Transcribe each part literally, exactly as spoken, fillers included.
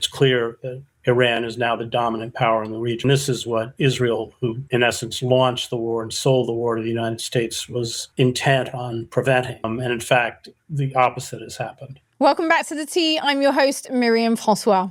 it's clear that Iran is now the dominant power in the region. This is what Israel, who in essence launched the war and sold the war to the United States, was intent on preventing. Um, and in fact, the opposite has happened. Welcome back to The Tea. I'm your host, Miriam Francois.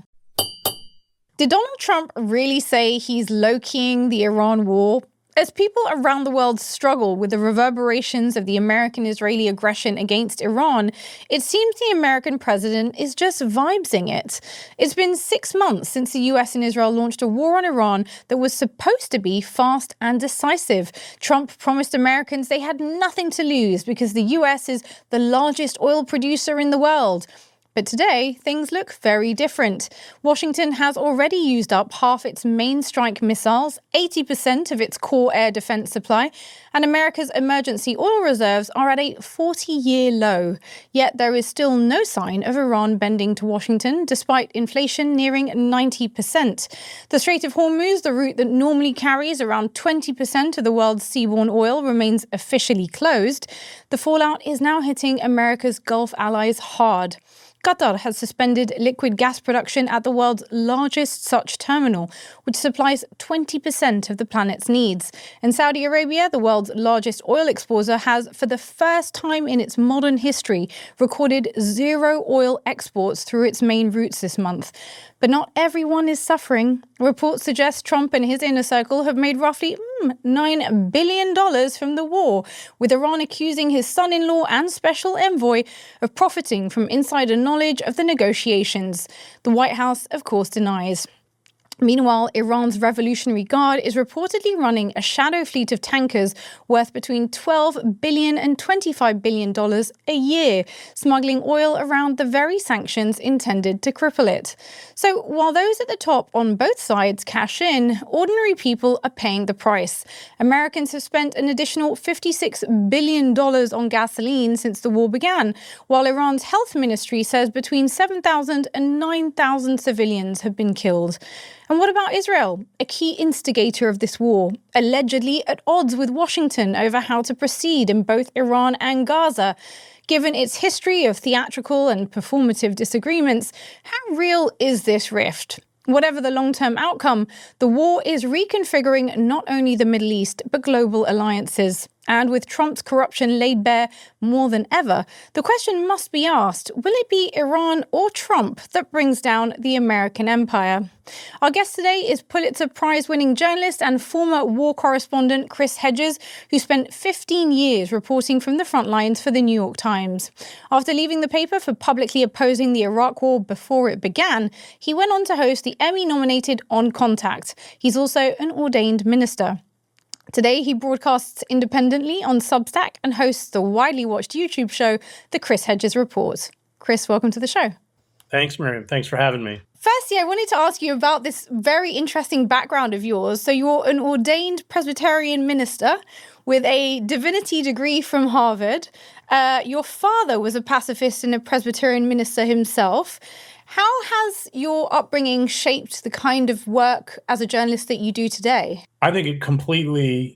Did Donald Trump really say he's low-keying the Iran war? As people around the world struggle with the reverberations of the American-Israeli aggression against Iran, it seems the American president is just vibesing it. It's been six months since the U S and Israel launched a war on Iran that was supposed to be fast and decisive. Trump promised Americans they had nothing to lose because the U S is the largest oil producer in the world. But today, things look very different. Washington has already used up half its main strike missiles, eighty percent of its core air defense supply, and America's emergency oil reserves are at a forty-year low. Yet there is still no sign of Iran bending to Washington, despite inflation nearing ninety percent. The Strait of Hormuz, the route that normally carries around twenty percent of the world's seaborne oil, remains officially closed. The fallout is now hitting America's Gulf allies hard. Qatar has suspended liquid gas production at the world's largest such terminal, which supplies twenty percent of the planet's needs. And Saudi Arabia, the world's largest oil exporter, has, for the first time in its modern history, recorded zero oil exports through its main routes this month. But not everyone is suffering. Reports suggest Trump and his inner circle have made roughly mm, nine billion dollars from the war, with Iran accusing his son-in-law and special envoy of profiting from insider knowledge of the negotiations. The White House, of course, denies. Meanwhile, Iran's Revolutionary Guard is reportedly running a shadow fleet of tankers worth between twelve billion dollars and twenty-five billion dollars a year, smuggling oil around the very sanctions intended to cripple it. So while those at the top on both sides cash in, ordinary people are paying the price. Americans have spent an additional fifty-six billion dollars on gasoline since the war began, while Iran's health ministry says between seven thousand and nine thousand civilians have been killed. And what about Israel, a key instigator of this war, allegedly at odds with Washington over how to proceed in both Iran and Gaza? Given its history of theatrical and performative disagreements, how real is this rift? Whatever the long-term outcome, the war is reconfiguring not only the Middle East, but global alliances. And with Trump's corruption laid bare more than ever, the question must be asked, will it be Iran or Trump that brings down the American empire? Our guest today is Pulitzer Prize-winning journalist and former war correspondent Chris Hedges, who spent fifteen years reporting from the front lines for the New York Times. After leaving the paper for publicly opposing the Iraq War before it began, he went on to host the Emmy-nominated On Contact. He's also an ordained minister. Today, he broadcasts independently on Substack and hosts the widely watched YouTube show, The Chris Hedges Report. Chris, welcome to the show. Thanks, Miriam. Thanks for having me. Firstly, I wanted to ask you about this very interesting background of yours. So you're an ordained Presbyterian minister with a divinity degree from Harvard. Uh, your father was a pacifist and a Presbyterian minister himself. How has your upbringing shaped the kind of work as a journalist that you do today? I think it completely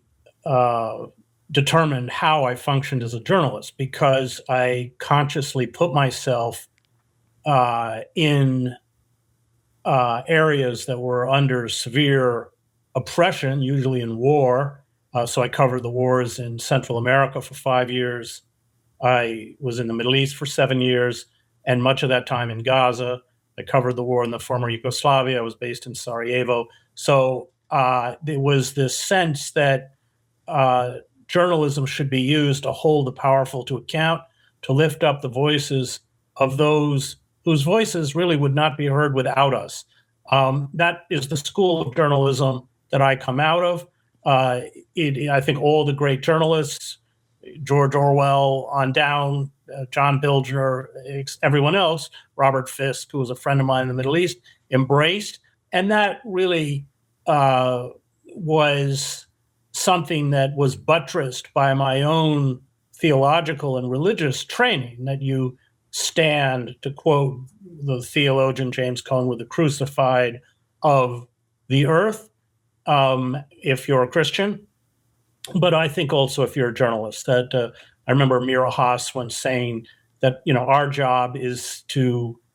uh, determined how I functioned as a journalist, because I consciously put myself uh, in uh, areas that were under severe oppression, usually in war. Uh, so I covered the wars in Central America for five years. I was in the Middle East for seven years. And much of that time in Gaza. I covered the war in the former Yugoslavia. I was based in Sarajevo. So uh, there was this sense that uh, journalism should be used to hold the powerful to account, to lift up the voices of those whose voices really would not be heard without us. Um, that is the school of journalism that I come out of. Uh, it, I think all the great journalists, George Orwell on down, uh, John Bilger, everyone else, Robert Fisk, who was a friend of mine in the Middle East, embraced. And that really uh, was something that was buttressed by my own theological and religious training, that you stand, to quote the theologian James Cone, with the crucified of the earth, um, if you're a Christian. But I think also if you're a journalist, that uh, I remember Mira Haas once saying that, you know, our job is to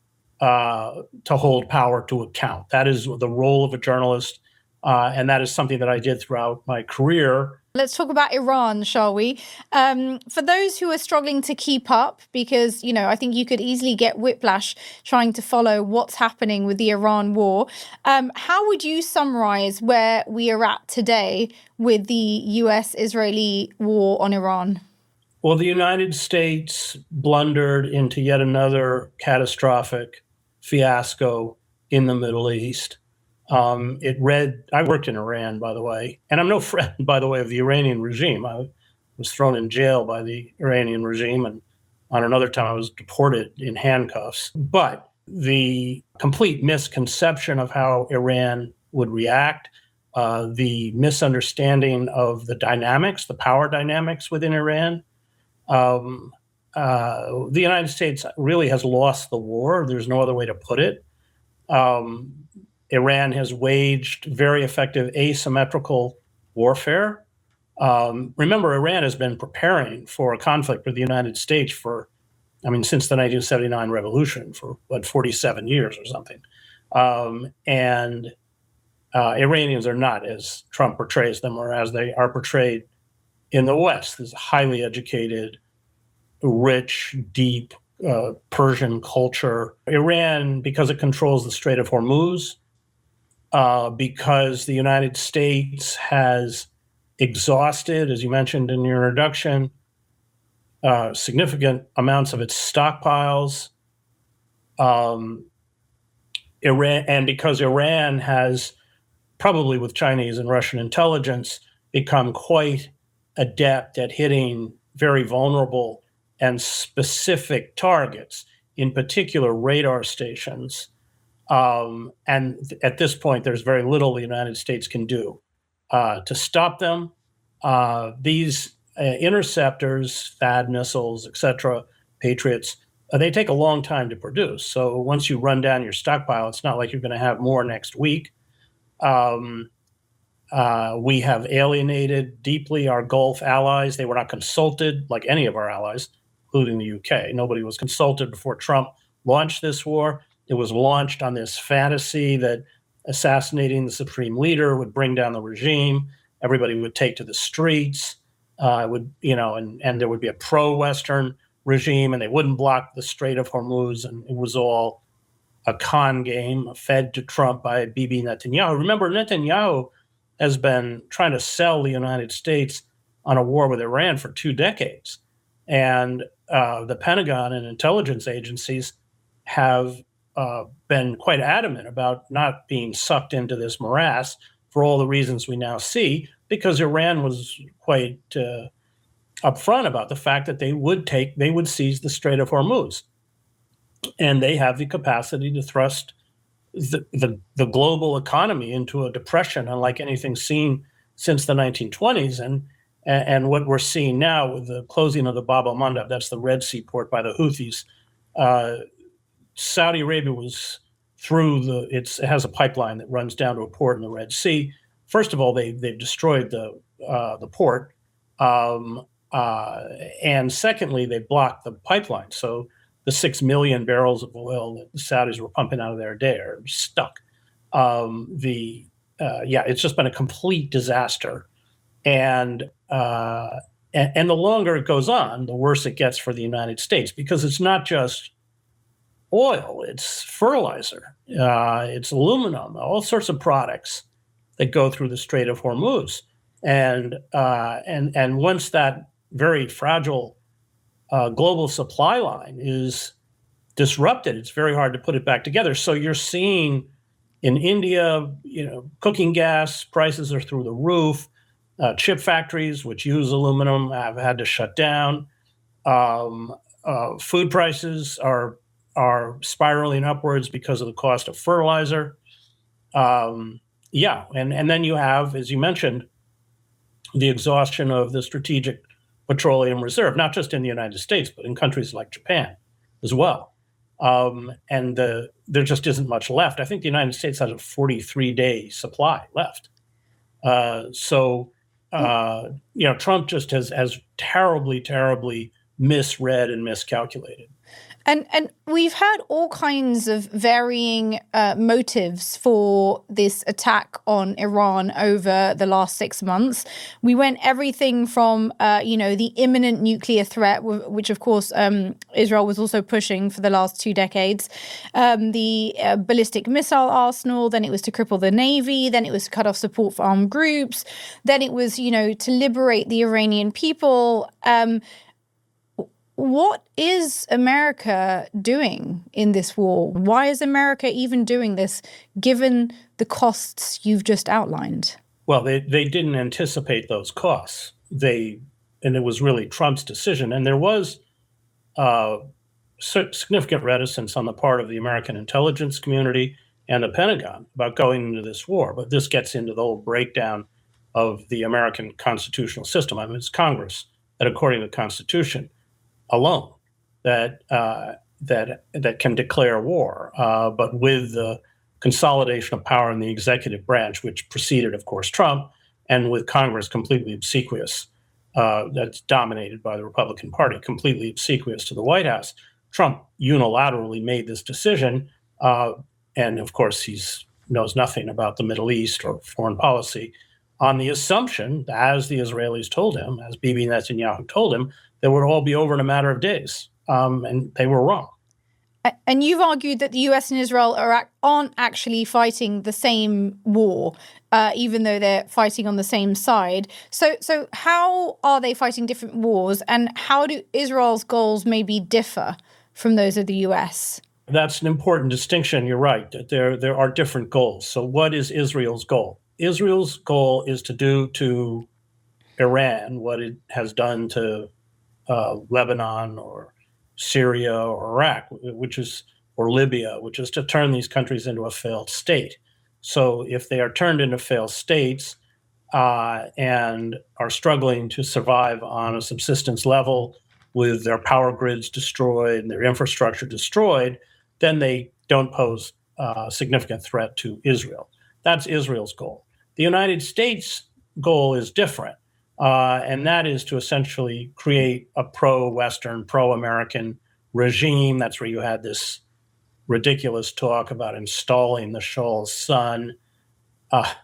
uh, to hold power to account. That is the role of a journalist, uh, and that is something that I did throughout my career. Let's talk about Iran, shall we? Um, for those who are struggling to keep up, because, you know, I think you could easily get whiplash trying to follow what's happening with the Iran war. Um, how would you summarize where we are at today with the U S-Israeli war on Iran? Well, the United States blundered into yet another catastrophic fiasco in the Middle East. Um, it read, I worked in Iran, by the way, and I'm no friend, by the way, of the Iranian regime. I was thrown in jail by the Iranian regime, and on another time I was deported in handcuffs. But the complete misconception of how Iran would react, uh, the misunderstanding of the dynamics, the power dynamics within Iran, um, uh, the United States really has lost the war. There's no other way to put it. Um, Iran has waged very effective asymmetrical warfare. Um, remember, Iran has been preparing for a conflict with the United States for, I mean, since the nineteen seventy-nine revolution, for what, forty-seven years or something. Um, and uh, Iranians are not as Trump portrays them, or as they are portrayed in the West. This highly educated, rich, deep uh, Persian culture. Iran, because it controls the Strait of Hormuz, Uh, because the United States has exhausted, as you mentioned in your introduction, uh, significant amounts of its stockpiles. Um, Iran, and because Iran has, probably with Chinese and Russian intelligence, become quite adept at hitting very vulnerable and specific targets, in particular radar stations. Um, and th- at this point, there's very little the United States can do uh, to stop them. Uh, these uh, interceptors, THAAD missiles, et cetera, Patriots, uh, they take a long time to produce. So once you run down your stockpile, it's not like you're going to have more next week. Um, uh, we have alienated deeply our Gulf allies. They were not consulted, like any of our allies, including the U K. Nobody was consulted before Trump launched this war. It was launched on this fantasy that assassinating the supreme leader would bring down the regime. Everybody would take to the streets. Uh, would you know, and, and there would be a pro-Western regime, and they wouldn't block the Strait of Hormuz. And it was all a con game fed to Trump by Bibi Netanyahu. Remember, Netanyahu has been trying to sell the United States on a war with Iran for two decades, and uh, the Pentagon and intelligence agencies have Uh, been quite adamant about not being sucked into this morass for all the reasons we now see, because Iran was quite uh, upfront about the fact that they would take, they would seize the Strait of Hormuz, and they have the capacity to thrust the, the, the global economy into a depression unlike anything seen since the nineteen twenties. And and what we're seeing now with the closing of the Bab el-Mandab, that's the Red Sea port by the Houthis. Uh, Saudi Arabia was through the, it's, it has a pipeline that runs down to a port in the Red Sea. First of all, they, they've destroyed the, uh, the port. Um, uh, and secondly, they blocked the pipeline. So the six million barrels of oil that the Saudis were pumping out of there a day are stuck. Um, the, uh, yeah, it's just been a complete disaster. And, uh, and, and the longer it goes on, the worse it gets for the United States, because it's not just oil, it's fertilizer, uh, it's aluminum, all sorts of products that go through the Strait of Hormuz. And uh, and and once that very fragile uh, global supply line is disrupted, it's very hard to put it back together. So you're seeing in India, you know, cooking gas prices are through the roof. Uh, chip factories, which use aluminum, have had to shut down. Um, uh, food prices are are spiraling upwards because of the cost of fertilizer. Um, yeah, and, and then you have, as you mentioned, the exhaustion of the strategic petroleum reserve, not just in the United States, but in countries like Japan as well. Um, and the, there just isn't much left. I think the United States has a forty-three day supply left. Uh, so, uh, you know, Trump just has, has terribly, terribly misread and miscalculated. And and we've heard all kinds of varying uh, motives for this attack on Iran over the last six months. We went everything from, uh, you know, the imminent nuclear threat, which of course um, Israel was also pushing for the last two decades, um, the uh, ballistic missile arsenal, then it was to cripple the Navy, then it was to cut off support for armed groups, then it was, you know, to liberate the Iranian people. Um, What is America doing in this war? Why is America even doing this, given the costs you've just outlined? Well, they, they didn't anticipate those costs. They, and it was really Trump's decision. And there was uh, significant reticence on the part of the American intelligence community and the Pentagon about going into this war. But this gets into the whole breakdown of the American constitutional system. I mean, it's Congress that, according to the Constitution, alone that uh, that that can declare war, uh, but with the consolidation of power in the executive branch, which preceded, of course, Trump, and with Congress completely obsequious, uh, that's dominated by the Republican Party, completely obsequious to the White House. Trump unilaterally made this decision, uh, and of course, he knows nothing about the Middle East or foreign policy, on the assumption, as the Israelis told him, as Bibi Netanyahu told him, that would all be over in a matter of days. Um, and they were wrong. And you've argued that the U S and Israel are, aren't actually fighting the same war, uh, even though they're fighting on the same side. So, so how are they fighting different wars, and how do Israel's goals maybe differ from those of the U S? That's an important distinction. You're right. That there, there are different goals. So what is Israel's goal? Israel's goal is to do to Iran what it has done to uh, Lebanon or Syria or Iraq, which is, or Libya, which is to turn these countries into a failed state. So if they are turned into failed states uh, and are struggling to survive on a subsistence level with their power grids destroyed and their infrastructure destroyed, then they don't pose a significant threat to Israel. That's Israel's goal. The United States' goal is different, uh, and that is to essentially create a pro-Western, pro-American regime. That's where you had this ridiculous talk about installing the Shah's son uh,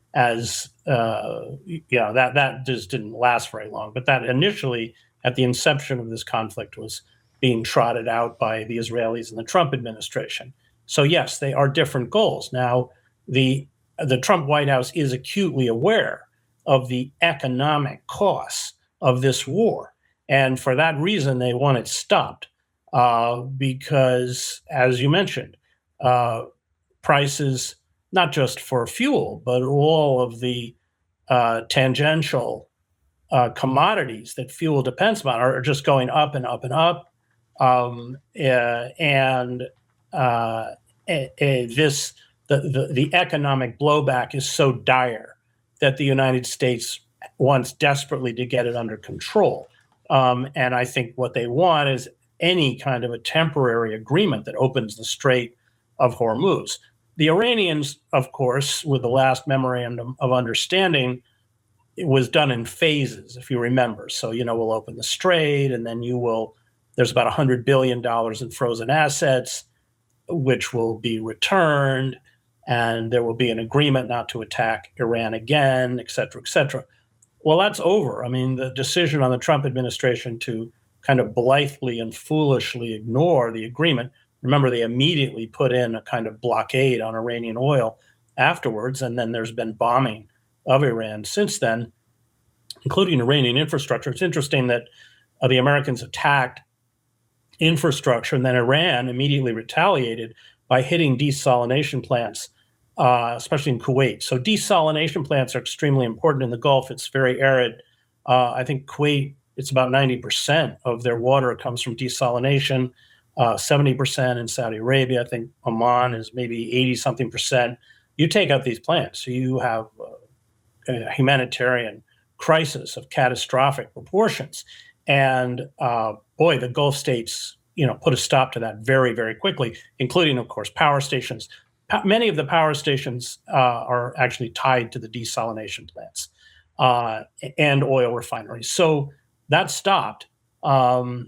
as, uh, you know, that, that just didn't last very long. But that initially, at the inception of this conflict, was being trotted out by the Israelis and the Trump administration. So yes, they are different goals. Now, the the Trump White House is acutely aware of the economic costs of this war. And for that reason, they want it stopped uh, because, as you mentioned, uh, prices, not just for fuel, but all of the uh, tangential uh, commodities that fuel depends on are just going up and up and up. Um, uh, and uh, uh, this the, the the economic blowback is so dire that the United States wants desperately to get it under control. Um, and I think what they want is any kind of a temporary agreement that opens the Strait of Hormuz. The Iranians, of course, with the last memorandum of understanding, it was done in phases, if you remember. So, you know, we'll open the strait, and then you will, there's about one hundred billion dollars in frozen assets, which will be returned, and there will be an agreement not to attack Iran again, et cetera, et cetera. Well, that's over. I mean, the decision on the Trump administration to kind of blithely and foolishly ignore the agreement. Remember, they immediately put in a kind of blockade on Iranian oil afterwards, and then there's been bombing of Iran since then, including Iranian infrastructure. It's interesting that uh, the Americans attacked infrastructure, and then Iran immediately retaliated by hitting desalination plants, uh, especially in Kuwait. So desalination plants are extremely important in the Gulf. It's very arid. Uh, I think Kuwait, it's about ninety percent of their water comes from desalination, uh, seventy percent in Saudi Arabia. I think Oman is maybe eighty something percent. You take out these plants, so you have uh, a humanitarian crisis of catastrophic proportions. And uh, boy, the Gulf states, you know, put a stop to that very, very quickly, including, of course, power stations. Pa- many of the power stations uh, are actually tied to the desalination plants uh, and oil refineries. So that stopped. Um,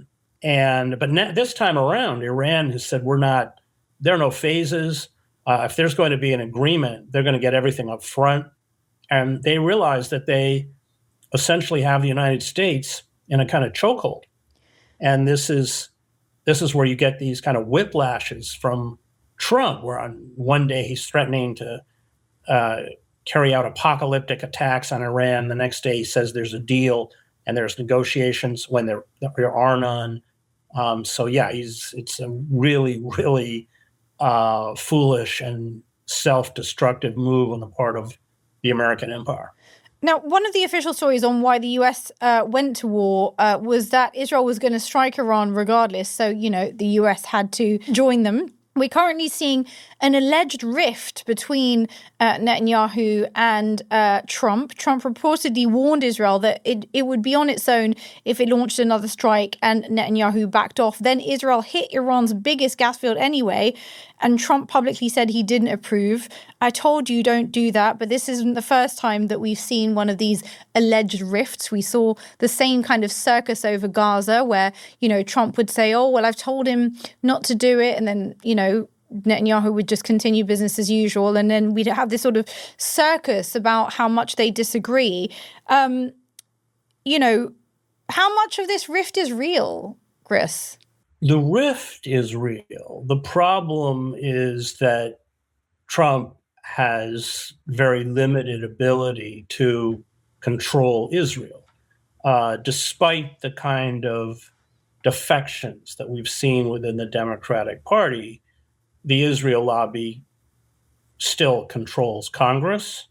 And but ne- this time around, Iran has said we're not. There are no phases. Uh, if there's going to be an agreement, they're going to get everything up front. And they realize that they essentially have the United States in a kind of chokehold. And this is this is where you get these kind of whiplashes from Trump, where on one day he's threatening to uh, carry out apocalyptic attacks on Iran. The next day he says there's a deal and there's negotiations when there, there are none. Um, so yeah, he's it's a really, really uh, foolish and self-destructive move on the part of the American empire. Now, one of the official stories on why the U S uh, went to war uh, was that Israel was going to strike Iran regardless. So, you know, the U S had to join them. We're currently seeing an alleged rift between uh, Netanyahu and uh, Trump. Trump reportedly warned Israel that it, it would be on its own if it launched another strike, and Netanyahu backed off. Then Israel hit Iran's biggest gas field anyway, and Trump publicly said he didn't approve. I told you don't do that, but this isn't the first time that we've seen one of these alleged rifts. We saw the same kind of circus over Gaza where, you know, Trump would say, oh, well, I've told him not to do it. And then, you know, Netanyahu would just continue business as usual. And then we'd have this sort of circus about how much they disagree. Um, you know, how much of this rift is real, Chris? The rift is real. The problem is that Trump has very limited ability to control Israel, uh, despite the kind of defections that we've seen within the Democratic Party. The Israel lobby still controls Congress.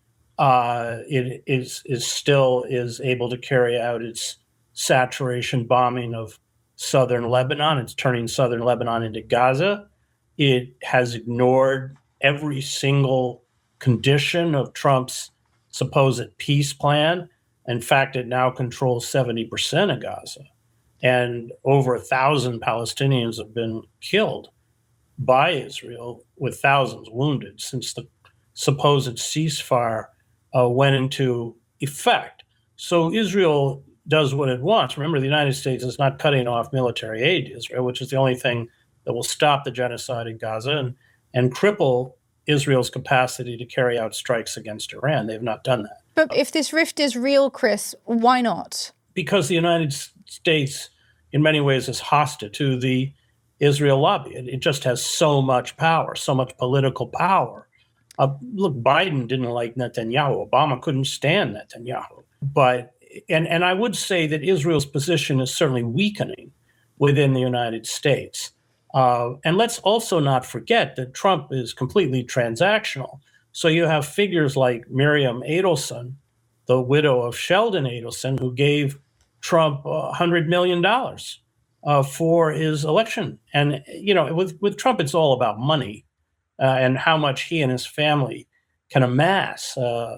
Uh, it is, is still is able to carry out its saturation bombing of southern Lebanon. It's turning southern Lebanon into Gaza. It has ignored every single condition of Trump's supposed peace plan. In fact, it now controls seventy percent of Gaza. And over a thousand Palestinians have been killed by Israel, with thousands wounded since the supposed ceasefire uh, went into effect. So Israel does what it wants. Remember, the United States is not cutting off military aid to Israel, which is the only thing that will stop the genocide in Gaza and, and cripple Israel's capacity to carry out strikes against Iran. They've not done that. But if this rift is real, Chris, why not? Because the United States, in many ways, is hostile to the Israel lobby. It, it just has so much power, so much political power. Uh, look, Biden didn't like Netanyahu. Obama couldn't stand Netanyahu. But and and I would say that Israel's position is certainly weakening within the United States. Uh, and let's also not forget that Trump is completely transactional. So you have figures like Miriam Adelson, the widow of Sheldon Adelson, who gave Trump one hundred million dollars uh, for his election. And, you know, with, with Trump, it's all about money uh, and how much he and his family can amass. Uh,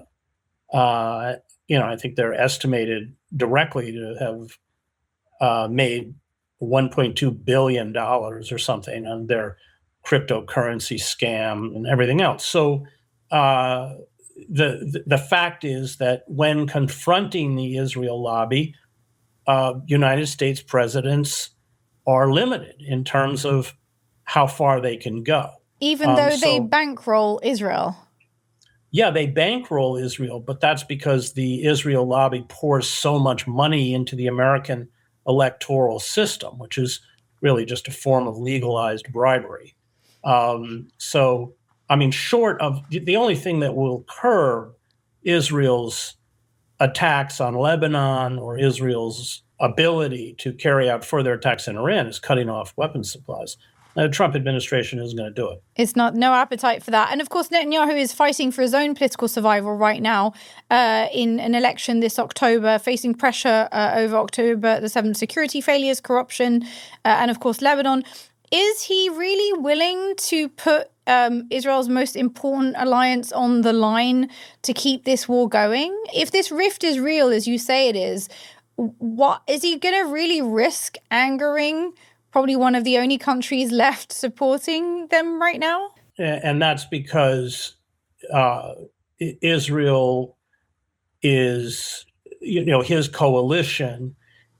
uh, you know, I think they're estimated directly to have uh, made one point two billion dollars or something on their cryptocurrency scam and everything else. So uh, the, the fact is that when confronting the Israel lobby, uh, United States presidents are limited in terms of how far they can go. Even Um, though so- they bankroll Israel. Yeah, they bankroll Israel, but that's because the Israel lobby pours so much money into the American electoral system, which is really just a form of legalized bribery. Um, so, I mean, short of the only thing that will curb Israel's attacks on Lebanon or Israel's ability to carry out further attacks in Iran is cutting off weapons supplies. The Trump administration isn't going to do it. It's not no appetite for that. And of course, Netanyahu is fighting for his own political survival right now uh, in an election this October, facing pressure uh, over October the seventh, security failures, corruption, uh, and of course, Lebanon. Is he really willing to put um, Israel's most important alliance on the line to keep this war going? If this rift is real, as you say it is, what is he going to really risk angering probably one of the only countries left supporting them right now? And that's because uh, Israel is, you know, his coalition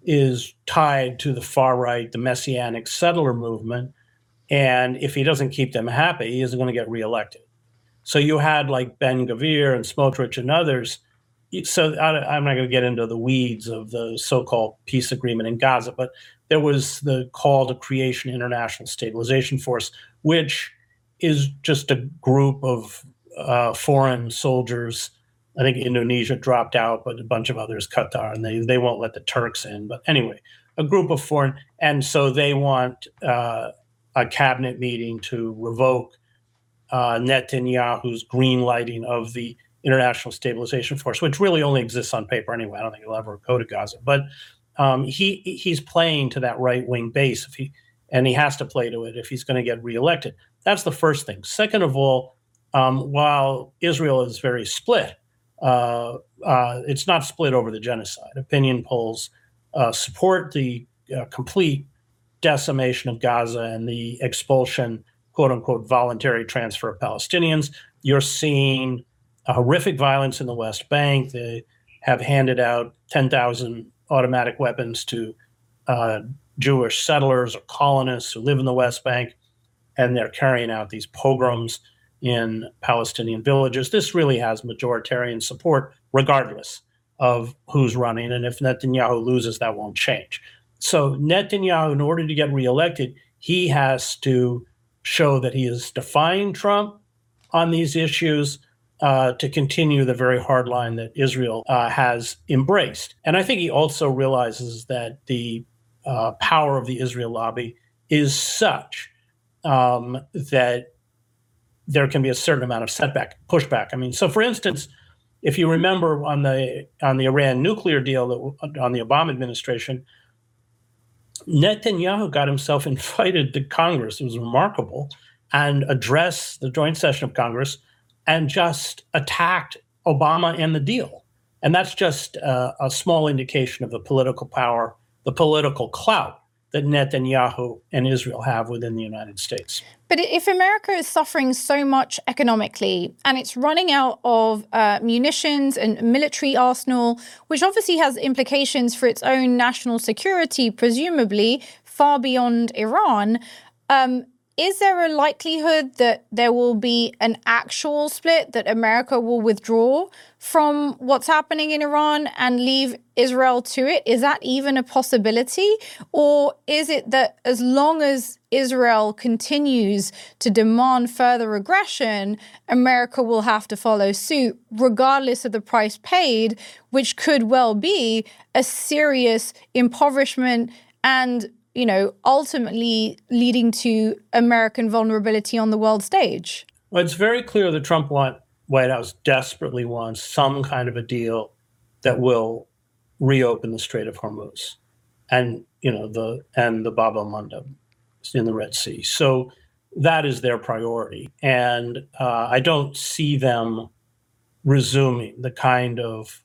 is tied to the far right, the Messianic settler movement. And if he doesn't keep them happy, he isn't going to get reelected. So you had like Ben Gvir and Smotrich and others. So I, I'm not going to get into the weeds of the so-called peace agreement in Gaza, but there was the call to creation international stabilization force, which is just a group of uh, foreign soldiers. I think Indonesia dropped out, but a bunch of others, Qatar, and they, they won't let the Turks in. But anyway, a group of foreign, and so they want uh, a cabinet meeting to revoke uh, Netanyahu's green lighting of the International Stabilization Force, which really only exists on paper anyway. I don't think it'll ever go to Gaza. But um, he he's playing to that right-wing base, if he and he has to play to it if he's going to get reelected. That's the first thing. Second of all, um, while Israel is very split, uh, uh, it's not split over the genocide. Opinion polls uh, support the uh, complete decimation of Gaza and the expulsion, quote unquote, voluntary transfer of Palestinians. You're seeing a horrific violence in the West Bank. They have handed out ten thousand automatic weapons to uh, Jewish settlers or colonists who live in the West Bank, and they're carrying out these pogroms in Palestinian villages. This really has majoritarian support, regardless of who's running. And if Netanyahu loses, that won't change. So Netanyahu, in order to get reelected, he has to show that he is defying Trump on these issues uh, to continue the very hard line that Israel uh, has embraced. And I think he also realizes that the uh, power of the Israel lobby is such um, that there can be a certain amount of setback, pushback. I mean, so for instance, if you remember on the on the Iran nuclear deal that, on the Obama administration, Netanyahu got himself invited to Congress. It was remarkable, and addressed the joint session of Congress and just attacked Obama and the deal. And that's just uh, a small indication of the political power, the political clout that Netanyahu and Israel have within the United States. But if America is suffering so much economically and it's running out of uh, munitions and military arsenal, which obviously has implications for its own national security, presumably far beyond Iran, um, is there a likelihood that there will be an actual split, that America will withdraw from what's happening in Iran and leave Israel to it? Is that even a possibility? Or is it that as long as Israel continues to demand further aggression, America will have to follow suit, regardless of the price paid, which could well be a serious impoverishment and, you know, ultimately leading to American vulnerability on the world stage? Well, it's very clear the Trump White House desperately wants some kind of a deal that will reopen the Strait of Hormuz and, you know, the and the Bab el-Mandeb in the Red Sea. So that is their priority. And uh, I don't see them resuming the kind of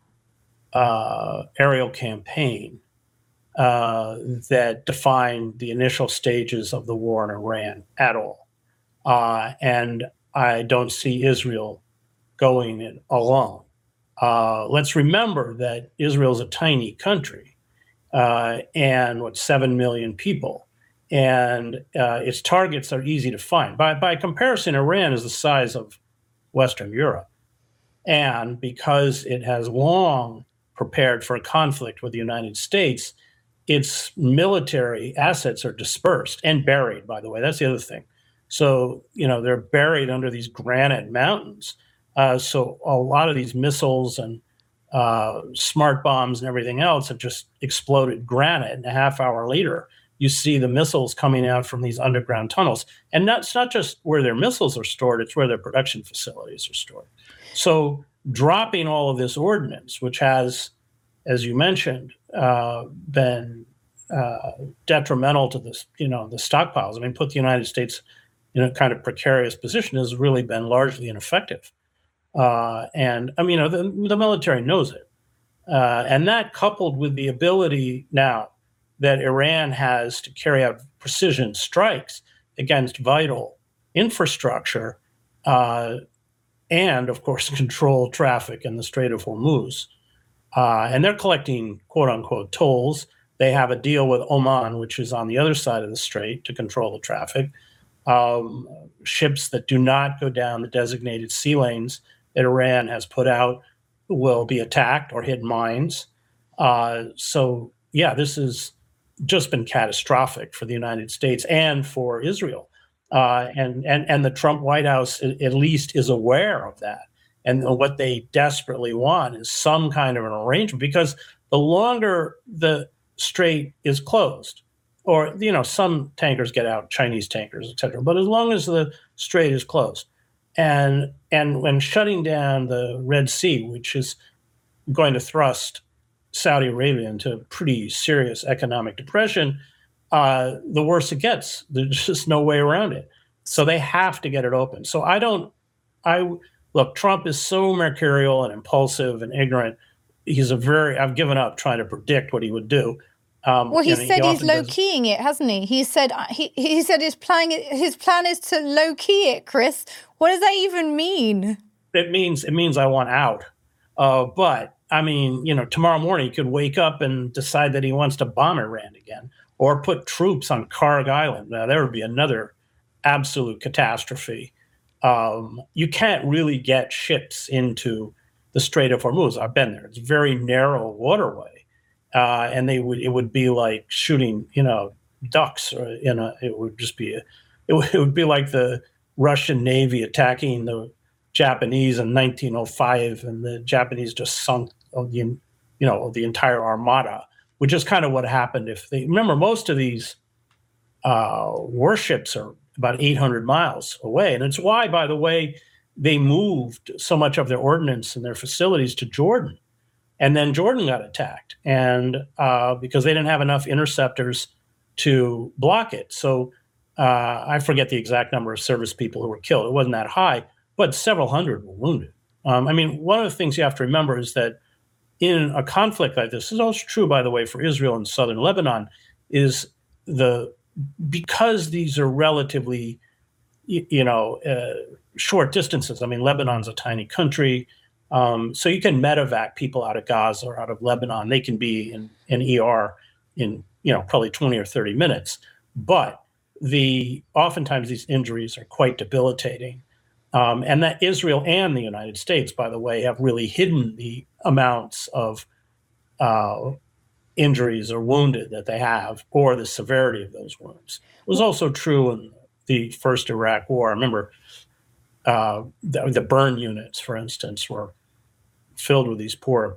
uh, aerial campaign uh, that defined the initial stages of the war in Iran at all. Uh, and I don't see Israel going it alone. Uh, let's remember that Israel is a tiny country uh, and what, seven million people. And uh, its targets are easy to find. By, by comparison, Iran is the size of Western Europe. And because it has long prepared for a conflict with the United States, its military assets are dispersed and buried, by the way. That's the other thing. So, you know, they're buried under these granite mountains. Uh, so a lot of these missiles and uh, smart bombs and everything else have just exploded granite, and a half hour later, you see the missiles coming out from these underground tunnels. And not, it's not just where their missiles are stored, it's where their production facilities are stored. So dropping all of this ordnance, which has, as you mentioned, uh, been uh, detrimental to this, you know, the stockpiles. I mean, put the United States in a kind of precarious position, has really been largely ineffective. Uh, and I mean, you know, the, the military knows it. Uh, and that, coupled with the ability now that Iran has to carry out precision strikes against vital infrastructure uh, and, of course, control traffic in the Strait of Hormuz, Uh, and they're collecting quote unquote tolls. They have a deal with Oman, which is on the other side of the strait, to control the traffic. Um, ships that do not go down the designated sea lanes that Iran has put out will be attacked or hit mines. Uh, so, yeah, this has just been catastrophic for the United States and for Israel. Uh, and, and, and the Trump White House, at least, is aware of that. And what they desperately want is some kind of an arrangement, because the longer the strait is closed, or, you know, some tankers get out, Chinese tankers, et cetera, but as long as the strait is closed, and and when shutting down the Red Sea, which is going to thrust Saudi Arabia into pretty serious economic depression, uh, the worse it gets. There's just no way around it. So they have to get it open. So I don't, I, look, Trump is so mercurial and impulsive and ignorant. He's a very, I've given up trying to predict what he would do. Um, well, he said he he's low keying it, hasn't he? He said he he said his plan his plan is to low key it. Chris, what does that even mean? It means it means I want out. Uh, but I mean, you know, tomorrow morning he could wake up and decide that he wants to bomb Iran again, or put troops on Karg Island. Now there would be another absolute catastrophe. Um, you can't really get ships into the Strait of Hormuz. I've been there. It's a very narrow waterway. Uh, and they would, it would be like shooting, you know, ducks, or in a, it would just be, a, it, would, it would be like the Russian Navy attacking the Japanese in nineteen oh five, and the Japanese just sunk, the, you know, the entire armada, which is kind of what happened. If they remember, most of these uh, warships are about eight hundred miles away, and it's why, by the way, they moved so much of their ordnance and their facilities to Jordan. And then Jordan got attacked, and uh, because they didn't have enough interceptors to block it. So uh, I forget the exact number of service people who were killed. It wasn't that high, but several hundred were wounded. Um, I mean, one of the things you have to remember is that in a conflict like this, this is also true, by the way, for Israel and southern Lebanon, is the because these are relatively, you, you know, uh, short distances. I mean, Lebanon's a tiny country. Um, so you can medevac people out of Gaza or out of Lebanon. They can be in an E R in, you know, probably twenty or thirty minutes. But the oftentimes these injuries are quite debilitating. Um, and that Israel and the United States, by the way, have really hidden the amounts of uh, injuries or wounded that they have, or the severity of those wounds. It was also true in the first Iraq War. I remember uh, the, the burn units, for instance, were filled with these poor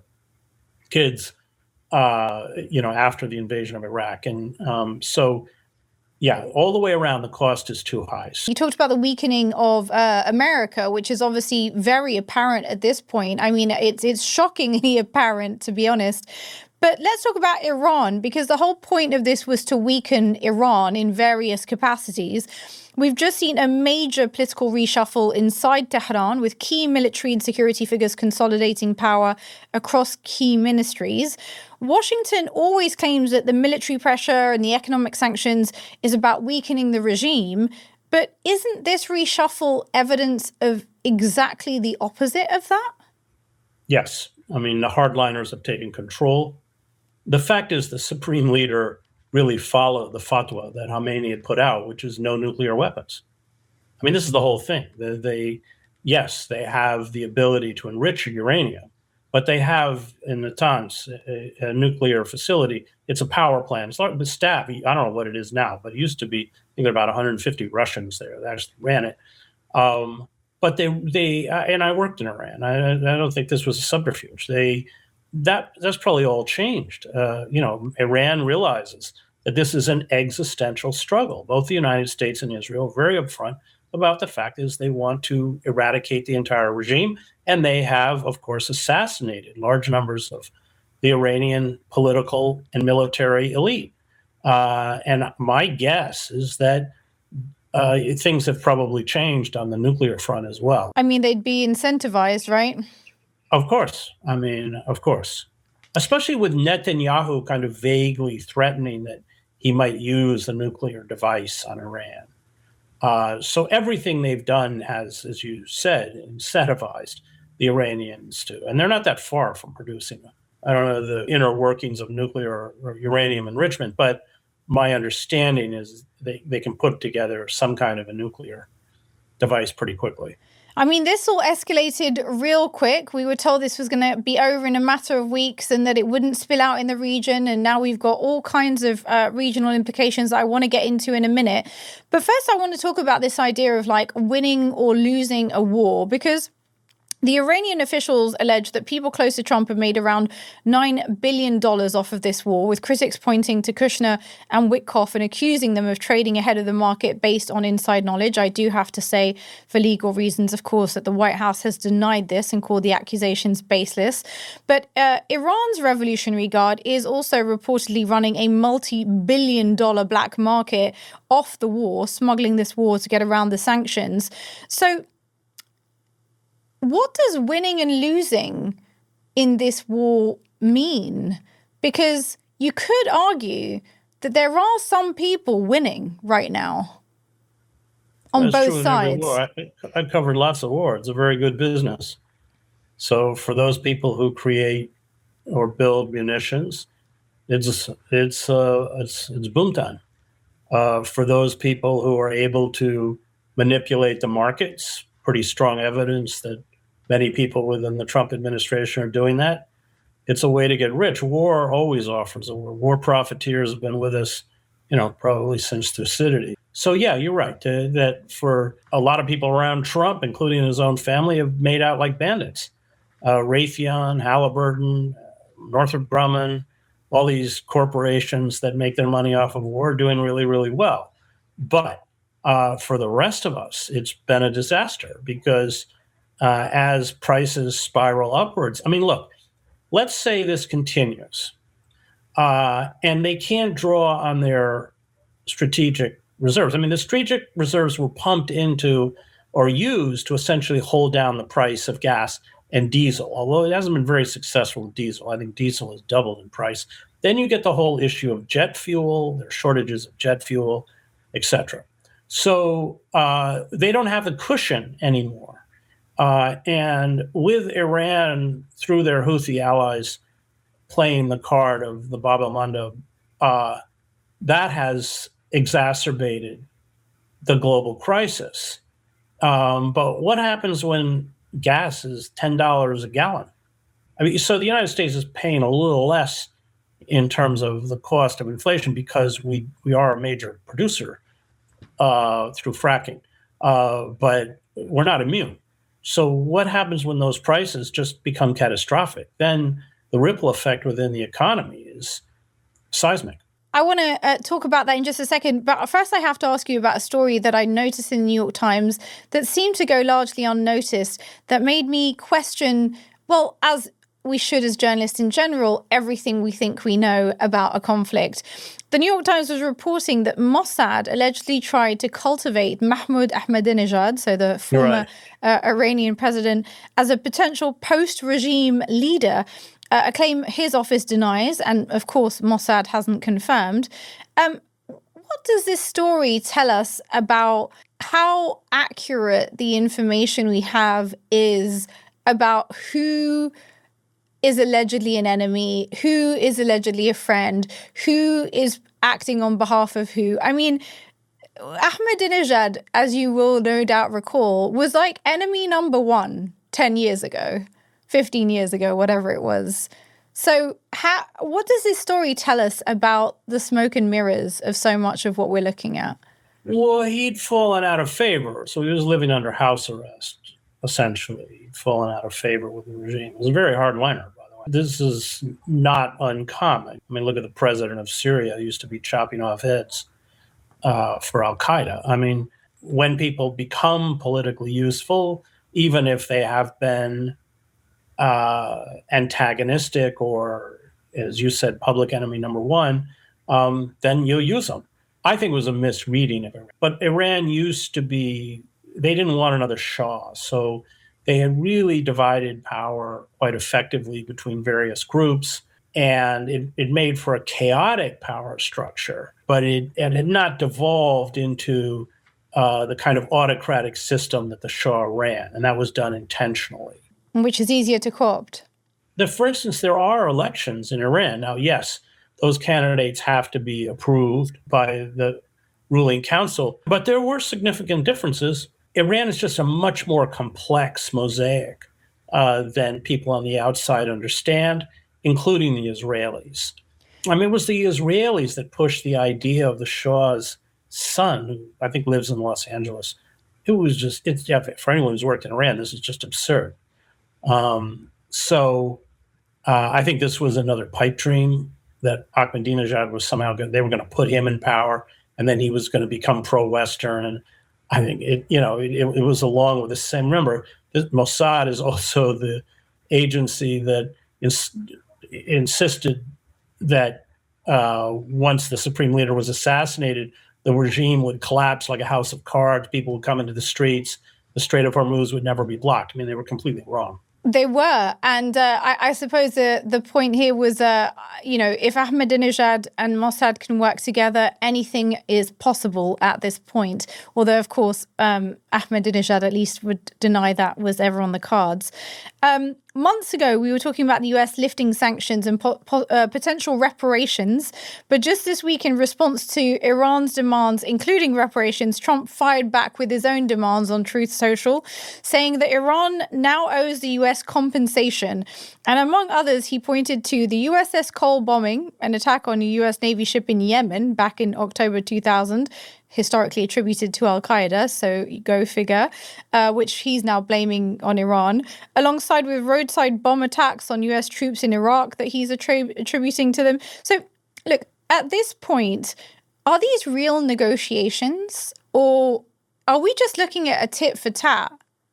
kids, uh, you know, after the invasion of Iraq. And um, so, yeah, all the way around, the cost is too high. You talked about the weakening of uh, America, which is obviously very apparent at this point. I mean, it's it's shockingly apparent, to be honest. But let's talk about Iran, because the whole point of this was to weaken Iran in various capacities. We've just seen a major political reshuffle inside Tehran, with key military and security figures consolidating power across key ministries. Washington always claims that the military pressure and the economic sanctions is about weakening the regime. But isn't this reshuffle evidence of exactly the opposite of that? Yes. I mean, the hardliners have taken control. The fact is, the supreme leader really followed the fatwa that Khamenei had put out, which is no nuclear weapons. I mean, this is the whole thing. They, they yes, they have the ability to enrich uranium, but they have in Natanz a, a nuclear facility. It's a power plant. It's like the staff. I don't know what it is now, but it used to be, I think there are about one hundred fifty Russians there that actually ran it. Um, but they, they, and I worked in Iran. I, I don't think this was a subterfuge. They, that that's probably all changed. Uh, you know, Iran realizes that this is an existential struggle. Both the United States and Israel are very upfront about the fact is they want to eradicate the entire regime, and they have, of course, assassinated large numbers of the Iranian political and military elite. Uh, and my guess is that uh, things have probably changed on the nuclear front as well. I mean, they'd be incentivized, right? Of course. I mean, of course. Especially with Netanyahu kind of vaguely threatening that he might use a nuclear device on Iran. Uh, so everything they've done has, as you said, incentivized the Iranians to, and they're not that far from producing I don't know the inner workings of nuclear or uranium enrichment, but my understanding is they, they can put together some kind of a nuclear device pretty quickly. I mean, this all escalated real quick. We were told this was going to be over in a matter of weeks and that it wouldn't spill out in the region. And now we've got all kinds of uh, regional implications that I want to get into in a minute. But first, I want to talk about this idea of like winning or losing a war, because the Iranian officials allege that people close to Trump have made around nine billion dollars off of this war, with critics pointing to Kushner and Witkoff and accusing them of trading ahead of the market based on inside knowledge. I do have to say, for legal reasons, of course, that the White House has denied this and called the accusations baseless. But uh, Iran's Revolutionary Guard is also reportedly running a multi-billion dollar black market off the war, smuggling this war to get around the sanctions. So what does winning and losing in this war mean? Because you could argue that there are some people winning right now on That's both sides. I, I've covered lots of wars. It's a very good business. So for those people who create or build munitions, it's it's uh, it's, it's boom time. Uh, for those people who are able to manipulate the markets, pretty strong evidence that many people within the Trump administration are doing that. It's a way to get rich. War always offers a war. War profiteers have been with us, you know, probably since Thucydides. So yeah, you're right uh, that for a lot of people around Trump, including his own family, have made out like bandits. Uh, Raytheon, Halliburton, Northrop Grumman, all these corporations that make their money off of war are doing really, really well. But uh, for the rest of us, it's been a disaster because Uh, as prices spiral upwards. I mean, look, let's say this continues uh, and they can't draw on their strategic reserves. I mean, the strategic reserves were pumped into or used to essentially hold down the price of gas and diesel, although it hasn't been very successful with diesel. I think diesel has doubled in price. Then you get the whole issue of jet fuel, there are shortages of jet fuel, et cetera. So uh, they don't have the cushion anymore. Uh, and with Iran, through their Houthi allies, playing the card of the Bab el-Mandeb, uh, that has exacerbated the global crisis. Um, but what happens when gas is ten dollars a gallon? I mean, so the United States is paying a little less in terms of the cost of inflation because we, we are a major producer uh, through fracking, uh, but we're not immune. So what happens when those prices just become catastrophic? Then the ripple effect within the economy is seismic. I want to uh, talk about that in just a second. But first, I have to ask you about a story that I noticed in the New York Times that seemed to go largely unnoticed, that made me question, well, as we should as journalists in general, everything we think we know about a conflict. The New York Times was reporting that Mossad allegedly tried to cultivate Mahmoud Ahmadinejad, so the former right. uh, Iranian president, as a potential post-regime leader, uh, a claim his office denies, and of course Mossad hasn't confirmed. Um, what does this story tell us about how accurate the information we have is about who is allegedly an enemy, who is allegedly a friend, who is acting on behalf of who? I mean, Ahmadinejad, as you will no doubt recall, was like enemy number one ten years ago, fifteen years ago, whatever it was. So how, what does this story tell us about the smoke and mirrors of so much of what we're looking at? Well, he'd fallen out of favor. So he was living under house arrest, essentially. He'd fallen out of favor with the regime. He was a very hardliner. This is not uncommon. I mean, look at the president of Syria, who used to be chopping off heads uh, for Al-Qaeda. I mean, when people become politically useful, even if they have been uh, antagonistic or, as you said, public enemy number one, um, then you'll use them. I think it was a misreading of Iran. But Iran used to be, they didn't want another Shah. So they had really divided power quite effectively between various groups, and it, it made for a chaotic power structure, but it, it had not devolved into uh, the kind of autocratic system that the Shah ran, and that was done intentionally. Which is easier to co-opt. that, for instance, there are elections in Iran. Now, yes, those candidates have to be approved by the ruling council, but there were significant differences. Iran is just a much more complex mosaic uh, than people on the outside understand, including the Israelis. I mean, it was the Israelis that pushed the idea of the Shah's son, who I think lives in Los Angeles. It was just, it's, yeah, for anyone who's worked in Iran, this is just absurd. Um, so uh, I think this was another pipe dream that Ahmadinejad was somehow going, they were going to put him in power, and then he was going to become pro-Western. And I think it, you know, it, it was along with the same. Remember, Mossad is also the agency that ins- insisted that uh, once the supreme leader was assassinated, the regime would collapse like a house of cards. People would come into the streets. The Strait of Hormuz would never be blocked. I mean, they were completely wrong. They were. And uh, I, I suppose the, the point here was, uh, you know, if Ahmadinejad and Mossad can work together, anything is possible at this point. Although, of course, um, Ahmadinejad at least would deny that was ever on the cards. Um, months ago, we were talking about the U S lifting sanctions and po- po- uh, potential reparations. But just this week, in response to Iran's demands, including reparations, Trump fired back with his own demands on Truth Social, saying that Iran now owes the U S compensation. And among others, he pointed to the U S S Cole bombing, an attack on a U S Navy ship in Yemen back in October two thousand, historically attributed to Al-Qaeda, so go figure, uh, which he's now blaming on Iran, alongside with roadside bomb attacks on U S troops in Iraq that he's attrib- attributing to them. So, look, at this point, are these real negotiations, or are we just looking at a tit for tat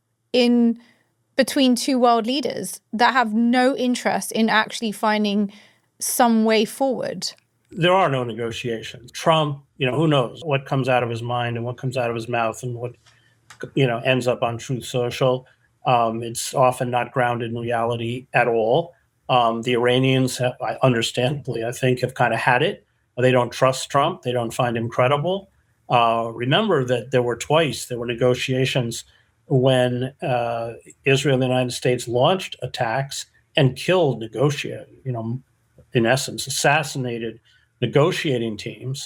in between two world leaders that have no interest in actually finding some way forward? There are no negotiations. Trump, you know, who knows what comes out of his mind and what comes out of his mouth and what, you know, ends up on Truth Social. Um, it's often not grounded in reality at all. Um, the Iranians, have, understandably, I think, have kind of had it. They don't trust Trump. They don't find him credible. Uh, remember that there were twice, there were negotiations when uh, Israel and the United States launched attacks and killed negotiate, you know, in essence, assassinated negotiating teams.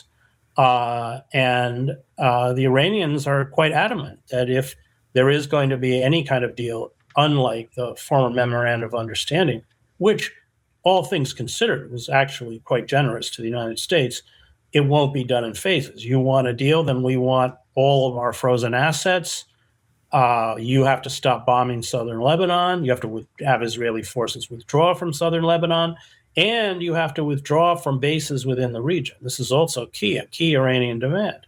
Uh, and uh, the Iranians are quite adamant that if there is going to be any kind of deal, unlike the former memorandum of understanding, which all things considered was actually quite generous to the United States, it won't be done in phases. You want a deal, then we want all of our frozen assets. Uh, you have to stop bombing southern Lebanon. You have to with- have Israeli forces withdraw from southern Lebanon. And you have to withdraw from bases within the region. This is also key, a key Iranian demand.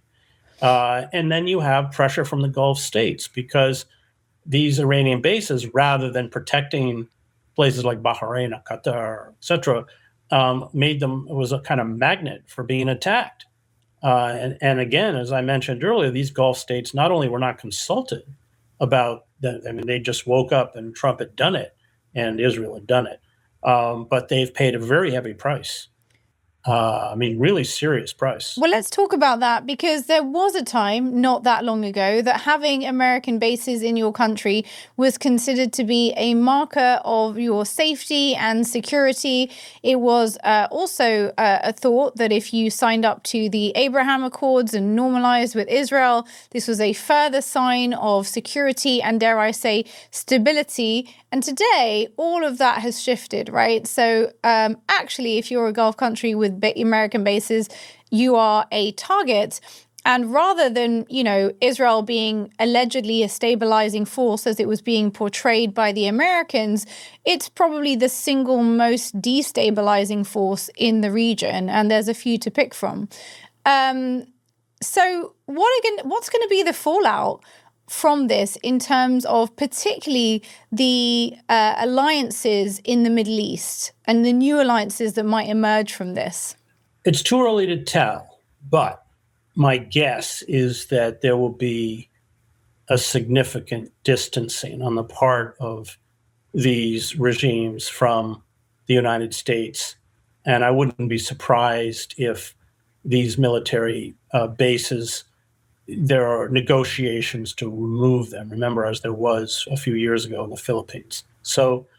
Uh, and then you have pressure from the Gulf states because these Iranian bases, rather than protecting places like Bahrain, Qatar, et cetera, um, made them, it was a kind of magnet for being attacked. Uh, and, and again, as I mentioned earlier, these Gulf states not only were not consulted about that, I mean, they just woke up and Trump had done it and Israel had done it. Um, but they've paid a very heavy price. Uh, I mean, really serious price. Well, let's talk about that, because there was a time not that long ago that having American bases in your country was considered to be a marker of your safety and security. It was uh, also uh, a thought that if you signed up to the Abraham Accords and normalized with Israel, this was a further sign of security and, dare I say, stability. And today, all of that has shifted, right? So um, actually, if you're a Gulf country with American bases, you are a target. And rather than, you know, Israel being allegedly a stabilizing force as it was being portrayed by the Americans, it's probably the single most destabilizing force in the region. And there's a few to pick from. Um, so what are gonna, what's going to be the fallout from this in terms of particularly the uh, alliances in the Middle East and the new alliances that might emerge from this? It's too early to tell, but my guess is that there will be a significant distancing on the part of these regimes from the United States. And I wouldn't be surprised if these military uh, bases, there are negotiations to remove them. Remember, as there was a few years ago in the Philippines. So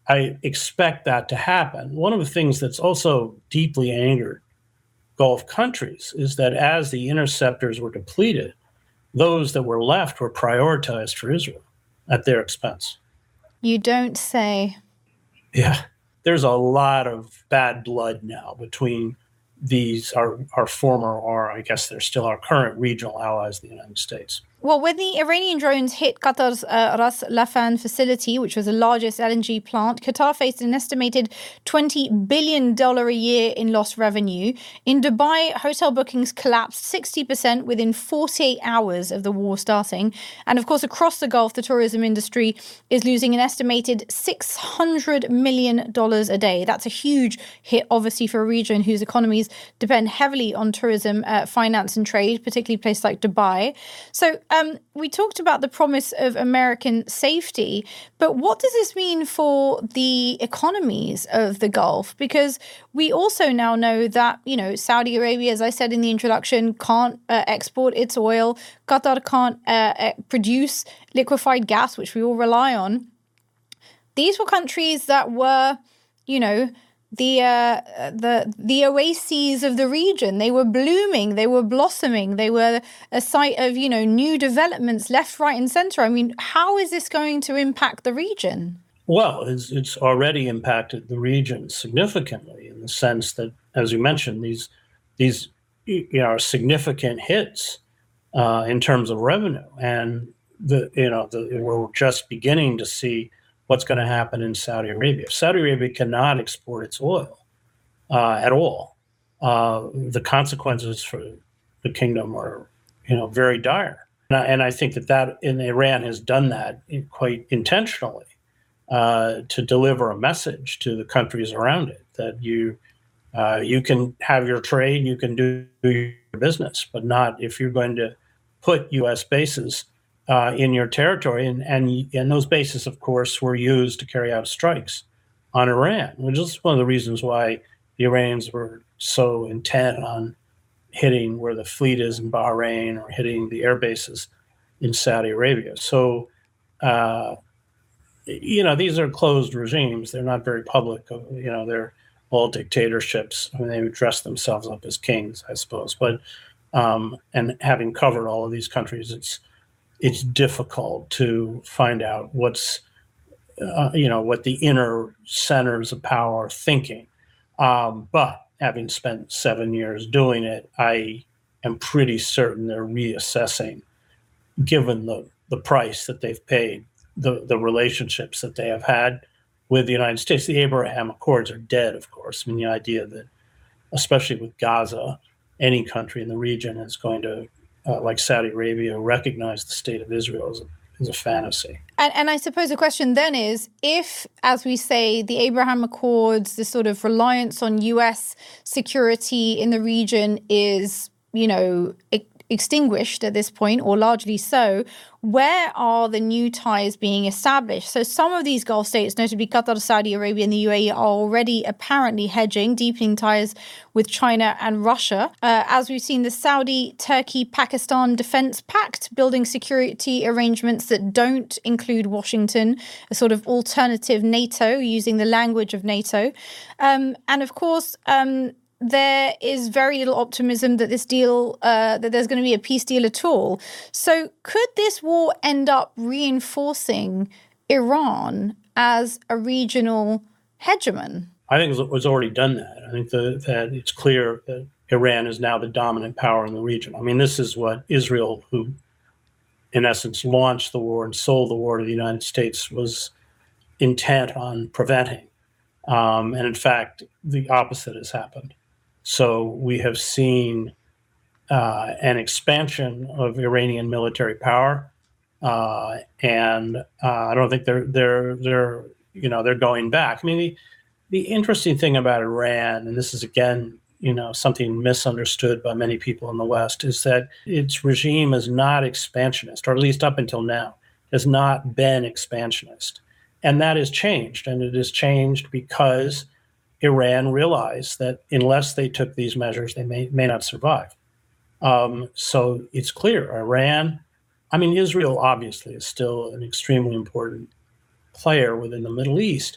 I expect that to happen. One of the things that's also deeply angered Gulf countries is that as the interceptors were depleted, those that were left were prioritized for Israel at their expense. You don't say. Yeah, there's a lot of bad blood now between these, our, our former, or I guess they're still our current regional allies, the United States. Well, when the Iranian drones hit Qatar's uh, Ras Laffan facility, which was the largest L N G plant, Qatar faced an estimated twenty billion dollars a year in lost revenue. In Dubai, hotel bookings collapsed sixty percent within forty-eight hours of the war starting. And of course, across the Gulf, the tourism industry is losing an estimated six hundred million dollars a day. That's a huge hit, obviously, for a region whose economies depend heavily on tourism, uh, finance and trade, particularly places like Dubai. So Um, we talked about the promise of American safety, but what does this mean for the economies of the Gulf? Because we also now know that, you know, Saudi Arabia, as I said in the introduction, can't uh, export its oil. Qatar can't uh, produce liquefied gas, which we all rely on. These were countries that were, you know, the uh, the the oases of the region. They were blooming, they were blossoming, they were a site of, you know, new developments left, right, and center. I mean, how is this going to impact the region? Well, it's, it's already impacted the region significantly in the sense that, as you mentioned, these these you know are significant hits uh, in terms of revenue, and the you know the, we're just beginning to see what's going to happen in Saudi Arabia. Saudi Arabia cannot export its oil uh, at all. Uh, the consequences for the kingdom are, you know, very dire. And I, and I think that that in Iran has done that quite intentionally uh, to deliver a message to the countries around it that you uh, you can have your trade, you can do your business, but not if you're going to put U S bases Uh, in your territory, and, and and those bases, of course, were used to carry out strikes on Iran, which is one of the reasons why the Iranians were so intent on hitting where the fleet is in Bahrain or hitting the air bases in Saudi Arabia. So, uh, you know, these are closed regimes. They're not very public. You know, they're all dictatorships. I mean, they dress themselves up as kings, I suppose. But um, and having covered all of these countries, it's it's difficult to find out what's, uh, you know, what the inner centers of power are thinking. Um, but having spent seven years doing it, I am pretty certain they're reassessing, given the, the price that they've paid, the, the relationships that they have had with the United States. The Abraham Accords are dead, of course. I mean, the idea that, especially with Gaza, any country in the region is going to, Uh, like Saudi Arabia, recognize the state of Israel as a, as a fantasy. And, and I suppose the question then is, if, as we say, the Abraham Accords, the sort of reliance on U S security in the region is, you know, e- extinguished at this point, or largely so, where are the new ties being established? So some of these Gulf states, notably Qatar, Saudi Arabia, and the U A E, are already apparently hedging, deepening ties with China and Russia. Uh, as we've seen, the Saudi, Turkey, Pakistan Defense Pact building security arrangements that don't include Washington, a sort of alternative NATO, using the language of NATO. Um, and of course, um, there is very little optimism that this deal, uh, that there's going to be a peace deal at all. So could this war end up reinforcing Iran as a regional hegemon? I think it's already done that. I think the, that it's clear that Iran is now the dominant power in the region. I mean, this is what Israel, who in essence launched the war and sold the war to the United States, was intent on preventing. Um, and in fact, the opposite has happened. So we have seen uh, an expansion of Iranian military power, uh, and uh, I don't think they're they're they're you know they're going back. I mean, the, the interesting thing about Iran, and this is again you know something misunderstood by many people in the West, is that its regime is not expansionist, or at least up until now has not been expansionist, and that has changed, and it has changed because Iran realized that unless they took these measures, they may, may not survive. Um, so it's clear, Iran, I mean, Israel obviously is still an extremely important player within the Middle East,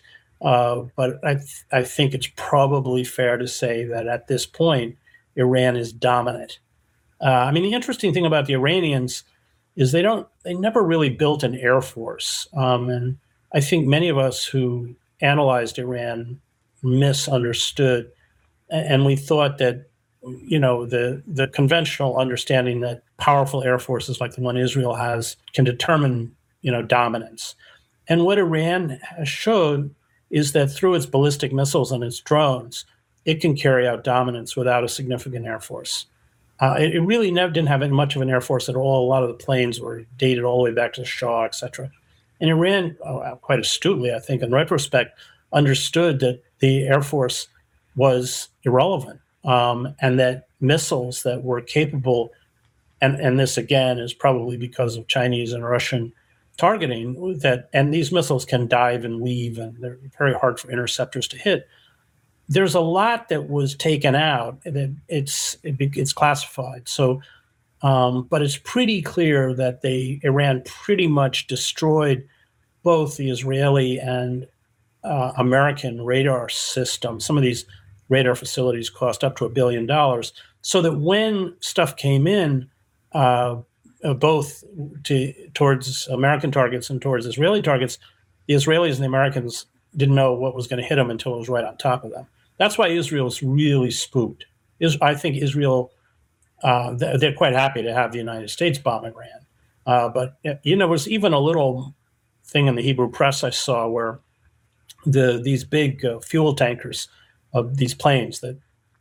Uh, but I, th- I think it's probably fair to say that at this point, Iran is dominant. Uh, I mean, the interesting thing about the Iranians is they don't, they never really built an air force. Um, and I think many of us who analyzed Iran misunderstood, and we thought that, you know, the the conventional understanding that powerful air forces like the one Israel has can determine, you know, dominance. And what Iran has showed is that through its ballistic missiles and its drones, it can carry out dominance without a significant air force. Uh, it, it really never didn't have much of an air force at all. A lot of the planes were dated all the way back to the Shah, et cetera. And Iran, uh, quite astutely, I think, in retrospect, understood that the air force was irrelevant, um, and that missiles that were capable, and, and this again is probably because of Chinese and Russian targeting, that and these missiles can dive and weave, and they're very hard for interceptors to hit. There's a lot that was taken out that it's it, it's classified. So, um, but it's pretty clear that they Iran pretty much destroyed both the Israeli and uh, American radar system. Some of these radar facilities cost up to a billion dollars, so that when stuff came in, uh, uh, both to towards American targets and towards Israeli targets, the Israelis and the Americans didn't know what was going to hit them until it was right on top of them. That's why Israel's really spooked. Is I think Israel, uh, they're quite happy to have the United States bomb Iran. Uh, but, you know, there was even a little thing in the Hebrew press I saw where the these big uh, fuel tankers of these planes that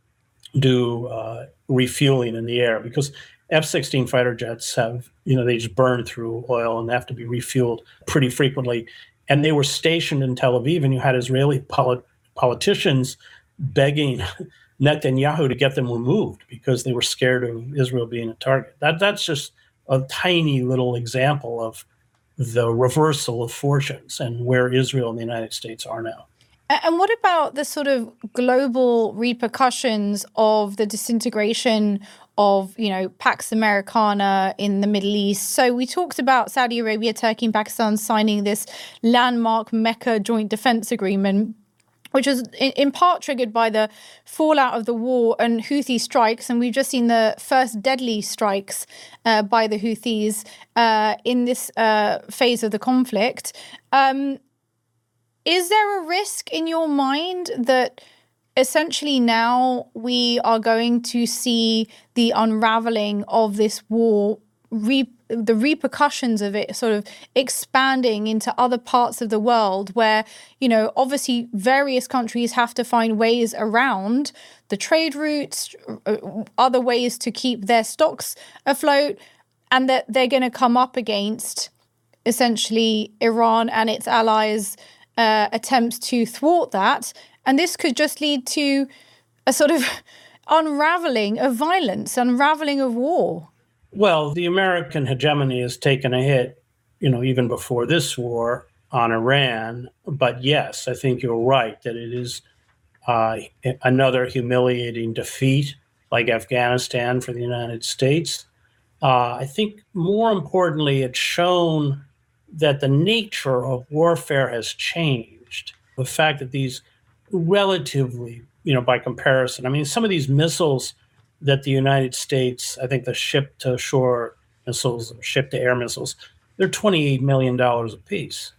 do uh, refueling in the air, because F sixteen fighter jets have, you know, they just burn through oil and they have to be refueled pretty frequently. And they were stationed in Tel Aviv, and you had Israeli polit- politicians begging Netanyahu to get them removed because they were scared of Israel being a target. That that's just a tiny little example of the reversal of fortunes and where Israel and the United States are now. And what about the sort of global repercussions of the disintegration of, you know, Pax Americana in the Middle East? So we talked about Saudi Arabia, Turkey, and Pakistan signing this landmark Mecca Joint Defense Agreement, which was in part triggered by the fallout of the war and Houthi strikes. And we've just seen the first deadly strikes uh, by the Houthis uh, in this uh, phase of the conflict. Um, is there a risk in your mind that essentially now we are going to see the unraveling of this war, re- the repercussions of it sort of expanding into other parts of the world where, you know, obviously various countries have to find ways around the trade routes, other ways to keep their stocks afloat, and that they're going to come up against essentially Iran and its allies' uh, attempts to thwart that. And this could just lead to a sort of unraveling of violence, unraveling of war. Well, the American hegemony has taken a hit, you know, even before this war on Iran. But yes, I think you're right that it is uh, another humiliating defeat like Afghanistan for the United States. Uh, I think more importantly, it's shown that the nature of warfare has changed. The fact that these relatively, you know, by comparison, I mean, some of these missiles that the United States, I think the ship-to-shore missiles, ship-to-air missiles, they're twenty-eight million dollars a piece.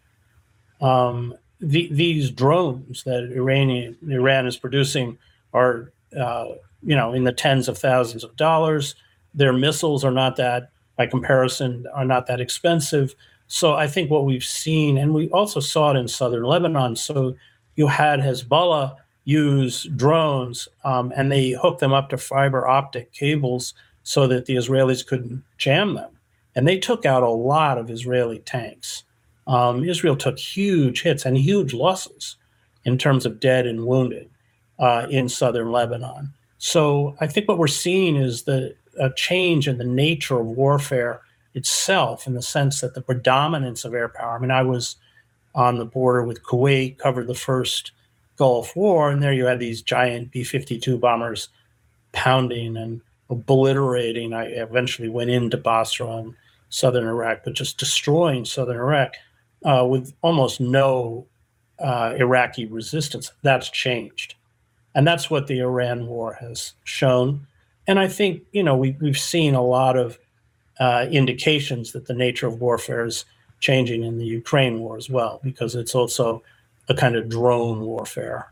Um, the, these drones that Iranian, Iran is producing are, uh, you know, in the tens of thousands of dollars. Their missiles are not that, by comparison, are not that expensive. So I think what we've seen, and we also saw it in southern Lebanon, so you had Hezbollah use drones, um, and they hooked them up to fiber optic cables so that the Israelis couldn't jam them. And they took out a lot of Israeli tanks. Um, Israel took huge hits and huge losses in terms of dead and wounded uh, in southern Lebanon. So I think what we're seeing is the a change in the nature of warfare itself, in the sense that the predominance of air power. I mean, I was on the border with Kuwait, covered the first Gulf War, and there you had these giant B fifty-two bombers pounding and obliterating. I eventually went into Basra in southern Iraq, but just destroying southern Iraq uh, with almost no uh, Iraqi resistance. That's changed. And that's what the Iran war has shown. And I think, you know, we, we've seen a lot of uh, indications that the nature of warfare is changing in the Ukraine war as well, because it's also a kind of drone warfare.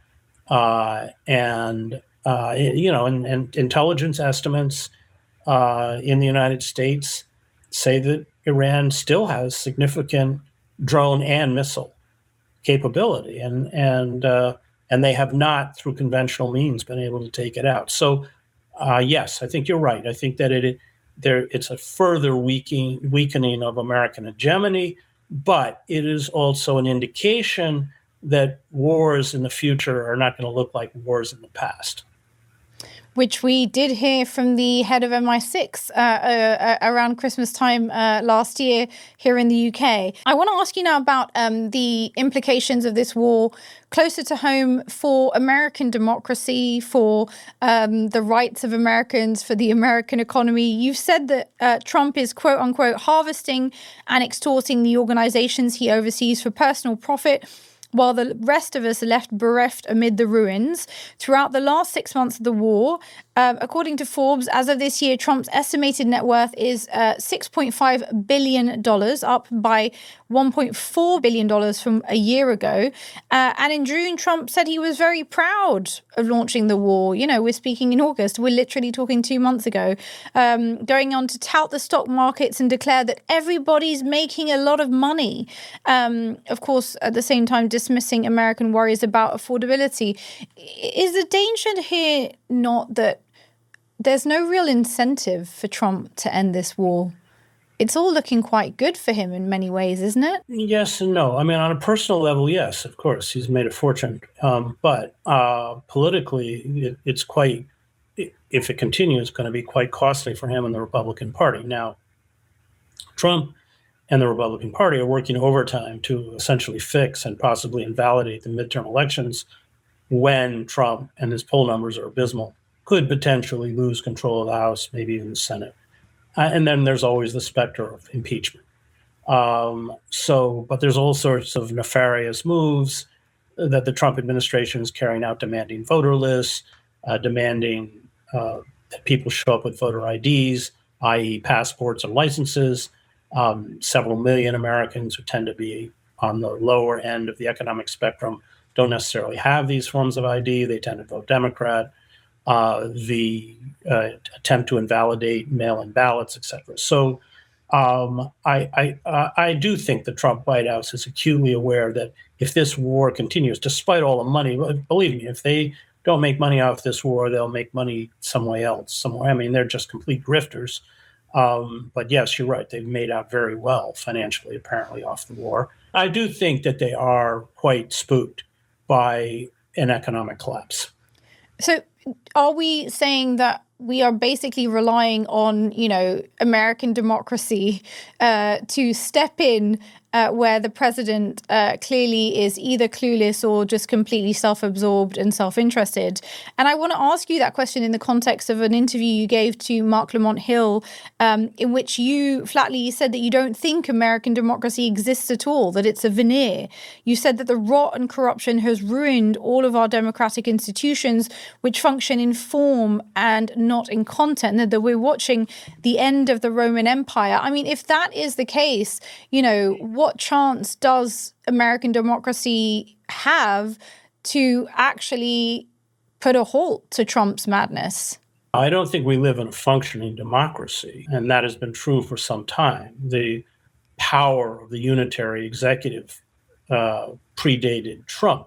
Uh, and, uh, you know, and, and intelligence estimates uh, in the United States say that Iran still has significant drone and missile capability, and and uh, and they have not, through conventional means, been able to take it out. So, uh, yes, I think you're right. I think that it there it's a further weakening weakening of American hegemony, but it is also an indication that wars in the future are not going to look like wars in the past. Which we did hear from the head of M I six uh, uh, around Christmas time uh, last year here in the U K. I want to ask you now about um, the implications of this war closer to home for American democracy, for um, the rights of Americans, for the American economy. You've said that uh, Trump is, quote unquote, harvesting and extorting the organizations he oversees for personal profit, while the rest of us are left bereft amid the ruins. Throughout the last six months of the war, um, according to Forbes, as of this year, Trump's estimated net worth is uh, six point five billion dollars, up by one point four billion dollars from a year ago. Uh, and in June, Trump said he was very proud of launching the war. You know, we're speaking in August. We're literally talking two months ago. Um, going on to tout the stock markets and declare that everybody's making a lot of money. Um, of course, at the same time, dismissing American worries about affordability. Is the danger here not that there's no real incentive for Trump to end this war? It's all looking quite good for him in many ways, isn't it? Yes and no. I mean, on a personal level, yes, of course, he's made a fortune. Um, but uh, politically, it, it's quite, if it continues, going to be quite costly for him and the Republican Party. Now, Trump and the Republican Party are working overtime to essentially fix and possibly invalidate the midterm elections when Trump, and his poll numbers are abysmal, could potentially lose control of the House, maybe even the Senate. Uh, and then there's always the specter of impeachment. Um, so, but there's all sorts of nefarious moves that the Trump administration is carrying out, demanding voter lists, uh, demanding uh, that people show up with voter I Ds, that is passports and licenses. Um, several million Americans who tend to be on the lower end of the economic spectrum don't necessarily have these forms of I D. They tend to vote Democrat. Uh, the uh, attempt to invalidate mail-in ballots, et cetera. So um, I, I, uh, I do think the Trump White House is acutely aware that if this war continues, despite all the money, believe me, if they don't make money off this war, they'll make money somewhere else. Somewhere. I mean, they're just complete grifters. Um, but yes, you're right. They've made out very well financially, apparently, off the war. I do think that they are quite spooked by an economic collapse. So are we saying that we are basically relying on, you know, American democracy uh, to step in uh, where the president uh, clearly is either clueless or just completely self-absorbed and self-interested? And I want to ask you that question in the context of an interview you gave to Mark Lamont Hill, um, in which you flatly said that you don't think American democracy exists at all, that it's a veneer. You said that the rot and corruption has ruined all of our democratic institutions, which function in form and not in content, and that we're watching the end of the Roman Empire. I mean, if that is the case, you know, what chance does American democracy have to actually put a halt to Trump's madness? I don't think we live in a functioning democracy, and that has been true for some time. The power of the unitary executive uh, predated Trump.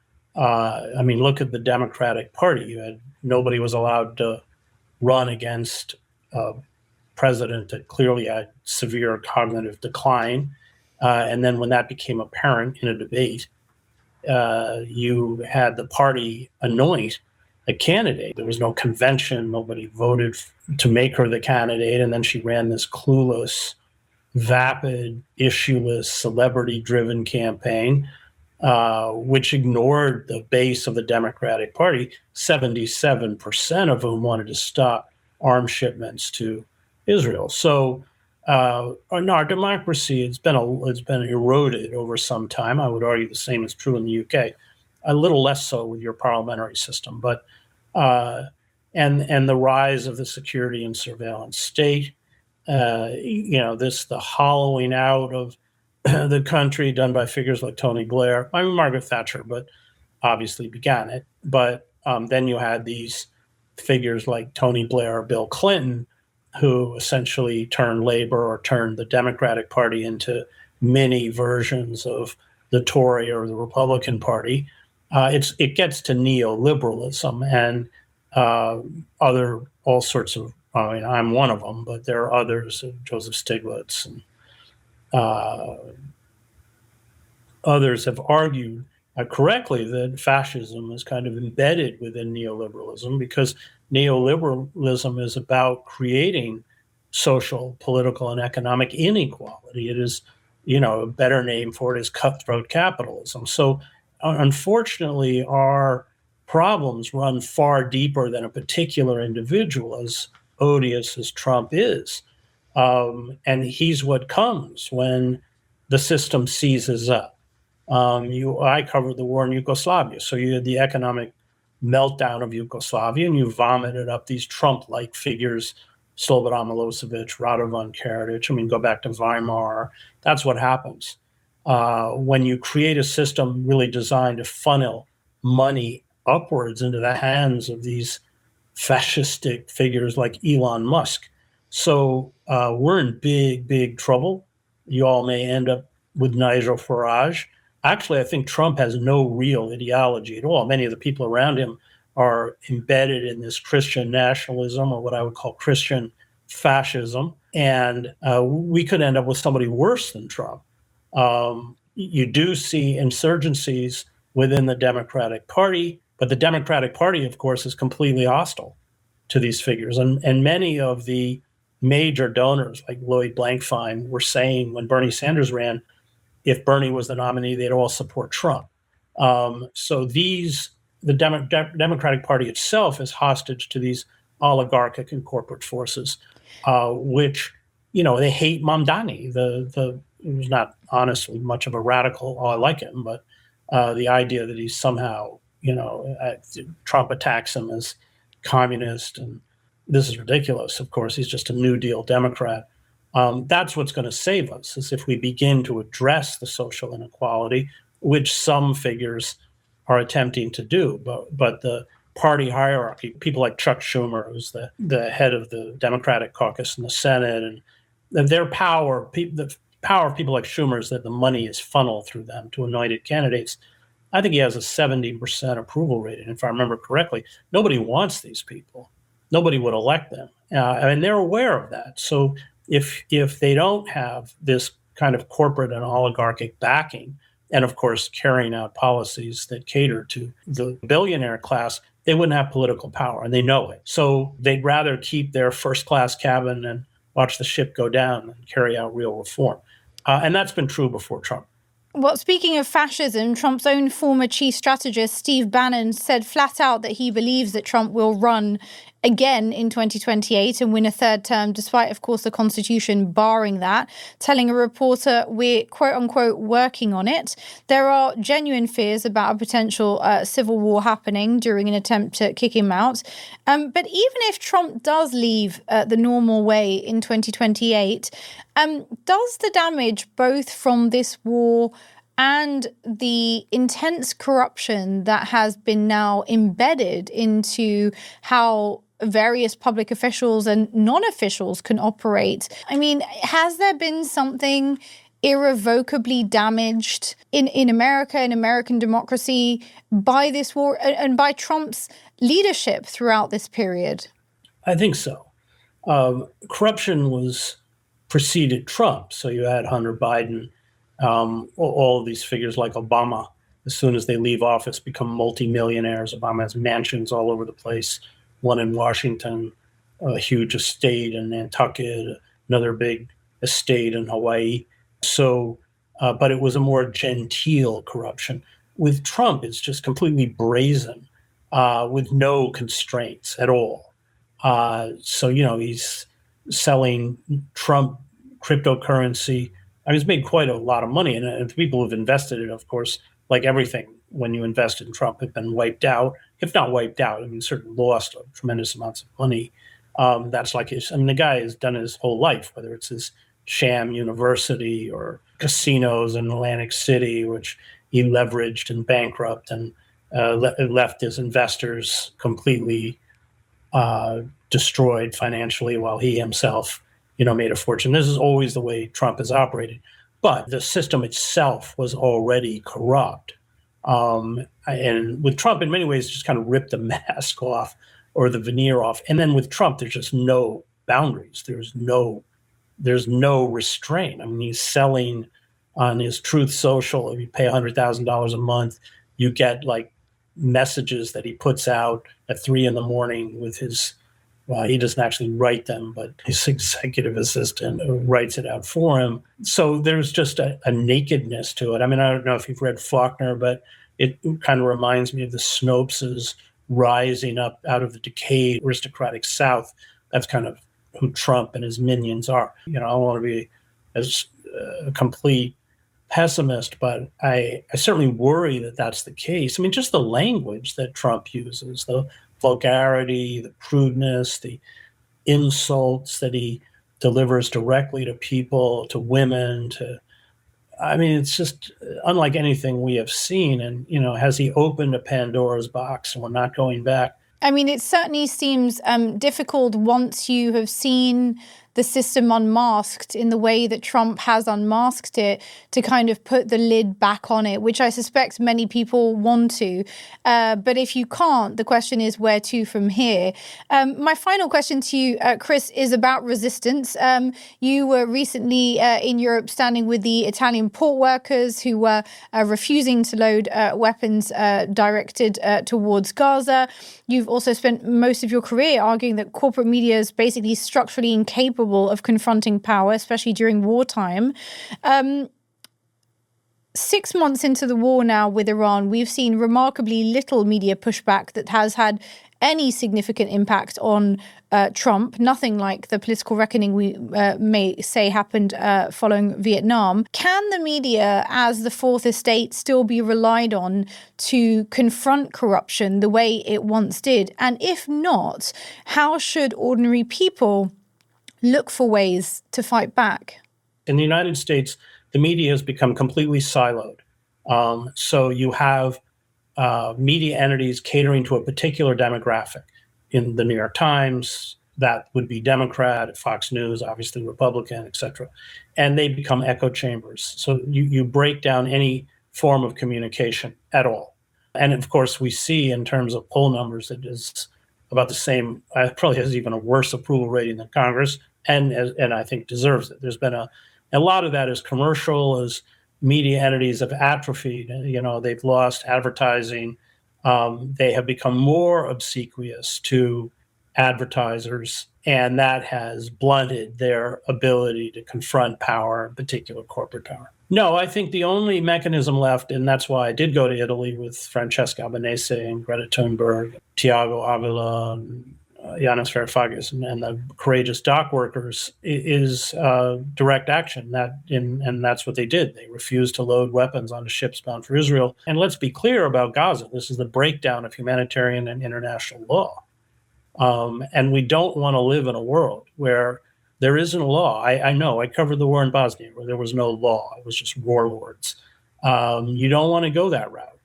Uh, I mean, look at the Democratic Party. You had, nobody was allowed to run against a president that clearly had severe cognitive decline. Uh, and then when that became apparent in a debate, uh, you had the party anoint a candidate. There was no convention. Nobody voted to make her the candidate. And then she ran this clueless, vapid, issueless, celebrity-driven campaign, uh, which ignored the base of the Democratic Party, seventy-seven percent of whom wanted to stop arms shipments to Israel. So Uh, no, our democracy it's been a, it's been eroded over some time. I would argue the same is true in the U K. A little less so with your parliamentary system, but uh, and and the rise of the security and surveillance state. Uh, you know, this the hollowing out of the country done by figures like Tony Blair. I mean, Margaret Thatcher, but obviously began it. But um, then you had these figures like Tony Blair or Bill Clinton, who essentially turned Labor or turned the Democratic Party into mini versions of the Tory or the Republican Party. Uh, it's it gets to neoliberalism and uh, other all sorts of. I mean, I'm one of them, but there are others, uh, Joseph Stiglitz and uh, others have argued uh, correctly that fascism is kind of embedded within neoliberalism because neoliberalism is about creating social, political, and economic inequality. It is, you know, a better name for it is cutthroat capitalism. So, uh, unfortunately, our problems run far deeper than a particular individual, as odious as Trump is. Um, and he's what comes when the system seizes up. Um, you, I covered the war in Yugoslavia. So you had the economic meltdown of Yugoslavia, and you vomited up these Trump-like figures, Slobodan Milosevic, Radovan Karadzic. I mean, go back to Weimar. That's what happens. Uh, when you create a system really designed to funnel money upwards into the hands of these fascistic figures like Elon Musk. So uh, we're in big, big trouble. You all may end up with Nigel Farage. Actually, I think Trump has no real ideology at all. Many of the people around him are embedded in this Christian nationalism, or what I would call Christian fascism. And uh, we could end up with somebody worse than Trump. Um, you do see insurgencies within the Democratic Party, but the Democratic Party, of course, is completely hostile to these figures. And, and many of the major donors, like Lloyd Blankfein, were saying when Bernie Sanders ran, if Bernie was the nominee, they'd all support Trump. Um, so these, the Demo- De- Democratic Party itself is hostage to these oligarchic and corporate forces, uh, which, you know, they hate Mamdani. The, the, who's not honestly much of a radical. Oh, I like him, but uh, the idea that he's somehow, you know, uh, Trump attacks him as communist, and this is ridiculous. Of course, he's just a New Deal Democrat. Um, that's what's going to save us, is if we begin to address the social inequality, which some figures are attempting to do. But but the party hierarchy, people like Chuck Schumer, who's the, the head of the Democratic caucus in the Senate, and their power, the power of people like Schumer is that the money is funneled through them to anointed candidates. I think he has a seventy percent approval rating, if I remember correctly. Nobody wants these people. Nobody would elect them. Uh, and they're aware of that. So if if they don't have this kind of corporate and oligarchic backing, and of course carrying out policies that cater to the billionaire class, they wouldn't have political power, and they know it. So they'd rather keep their first-class cabin and watch the ship go down than carry out real reform. Uh, and that's been true before Trump. Well, speaking of fascism, Trump's own former chief strategist, Steve Bannon, said flat out that he believes that Trump will run again in twenty twenty-eight and win a third term, despite, of course, the Constitution barring that, telling a reporter, we're quote unquote working on it. There are genuine fears about a potential uh, civil war happening during an attempt to kick him out. Um, but even if Trump does leave uh, the normal way in twenty twenty-eight, um, does the damage both from this war and the intense corruption that has been now embedded into how various public officials and non-officials can operate. I mean, has there been something irrevocably damaged in, in America, in American democracy, by this war and, and by Trump's leadership throughout this period? I think so. Um, corruption was preceded Trump. So you had Hunter Biden, um, all of these figures like Obama, as soon as they leave office, become multimillionaires. Obama has mansions all over the place, one in Washington, a huge estate in Nantucket, another big estate in Hawaii. So, uh, but it was a more genteel corruption. With Trump, it's just completely brazen, uh, with no constraints at all. Uh, so, you know, he's selling Trump cryptocurrency. I mean, he's made quite a lot of money, and, and people who've invested in it, of course, like everything, when you invest in Trump, have been wiped out, if not wiped out. I mean, certainly lost tremendous amounts of money. Um, that's like his, I mean, the guy has done his whole life, whether it's his sham university or casinos in Atlantic City, which he leveraged and bankrupt and uh, le- left his investors completely uh, destroyed financially, while he himself, you know, made a fortune. This is always the way Trump has operated. But the system itself was already corrupt. Um, and with Trump, in many ways, just kind of ripped the mask off or the veneer off. And then with Trump, there's just no boundaries. There's no, there's no restraint. I mean, he's selling on his Truth Social. If you pay one hundred thousand dollars a month, you get like messages that he puts out at three in the morning with his, well, he doesn't actually write them, but his executive assistant writes it out for him. So there's just a, a nakedness to it. I mean, I don't know if you've read Faulkner, but it kind of reminds me of the Snopes rising up out of the decayed aristocratic South. That's kind of who Trump and his minions are. You know, I don't want to be as a uh, complete pessimist, but I, I certainly worry that that's the case. I mean, just the language that Trump uses, the vulgarity, the crudeness, the insults that he delivers directly to people, to women, to, I mean, it's just unlike anything we have seen. And, you know, has he opened a Pandora's box and we're not going back? I mean, it certainly seems um, difficult once you have seen the system unmasked in the way that Trump has unmasked it, to kind of put the lid back on it, which I suspect many people want to. Uh, but if you can't, the question is where to from here? Um, my final question to you, uh, Chris, is about resistance. Um, you were recently uh, in Europe standing with the Italian port workers who were uh, refusing to load uh, weapons uh, directed uh, towards Gaza. You've also spent most of your career arguing that corporate media is basically structurally incapable of confronting power, especially during wartime. Um, six months into the war now with Iran, we've seen remarkably little media pushback that has had any significant impact on uh, Trump, nothing like the political reckoning we uh, may say happened uh, following Vietnam. Can the media, as the Fourth Estate, still be relied on to confront corruption the way it once did? And if not, how should ordinary people look for ways to fight back? In the United States, the media has become completely siloed. Um, so you have uh, media entities catering to a particular demographic. In the New York Times, that would be Democrat, Fox News, obviously Republican, et cetera. And they become echo chambers. So you, you break down any form of communication at all. And of course, we see in terms of poll numbers, it is about the same, uh, probably has even a worse approval rating than Congress, and and I think deserves it. There's been a, a lot of that is commercial, as media entities have atrophied. You know, they've lost advertising. Um, they have become more obsequious to advertisers, and that has blunted their ability to confront power, in particular corporate power. No, I think the only mechanism left, and that's why I did go to Italy with Francesca Albanese and Greta Thunberg, Thiago Avila, and, uh, Yanis Varoufakis, and, and the courageous dock workers, is uh, direct action. That in, and that's what they did. They refused to load weapons onto ships bound for Israel. And let's be clear about Gaza. This is the breakdown of humanitarian and international law. Um, and we don't want to live in a world where there isn't a law. I, I know I covered the war in Bosnia where there was no law. It was just warlords. Um, you don't want to go that route.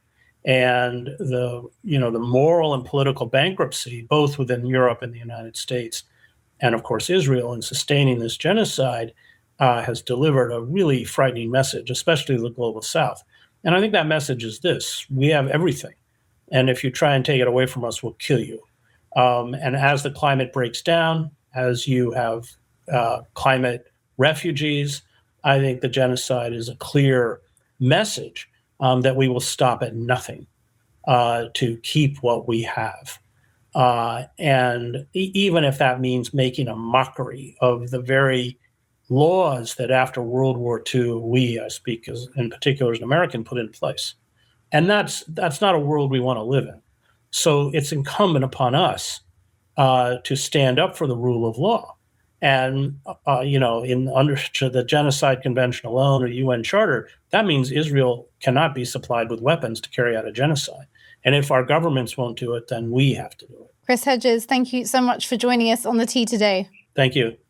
And the, you know, the moral and political bankruptcy, both within Europe and the United States, and of course Israel, in sustaining this genocide, uh, has delivered a really frightening message, especially to the global South. And I think that message is this: we have everything, and if you try and take it away from us, we'll kill you. Um, and as the climate breaks down, as you have uh, climate refugees, I think the genocide is a clear message um, that we will stop at nothing uh, to keep what we have. Uh, and e- even if that means making a mockery of the very laws that after World War Two, we, I speak as in particular as an American, put in place. And that's that's not a world we want to live in. So it's incumbent upon us uh, to stand up for the rule of law And, uh, you know, in under the Genocide Convention alone or U N Charter, that means Israel cannot be supplied with weapons to carry out a genocide. And if our governments won't do it, then we have to do it. Chris Hedges, thank you so much for joining us on The Tea today. Thank you.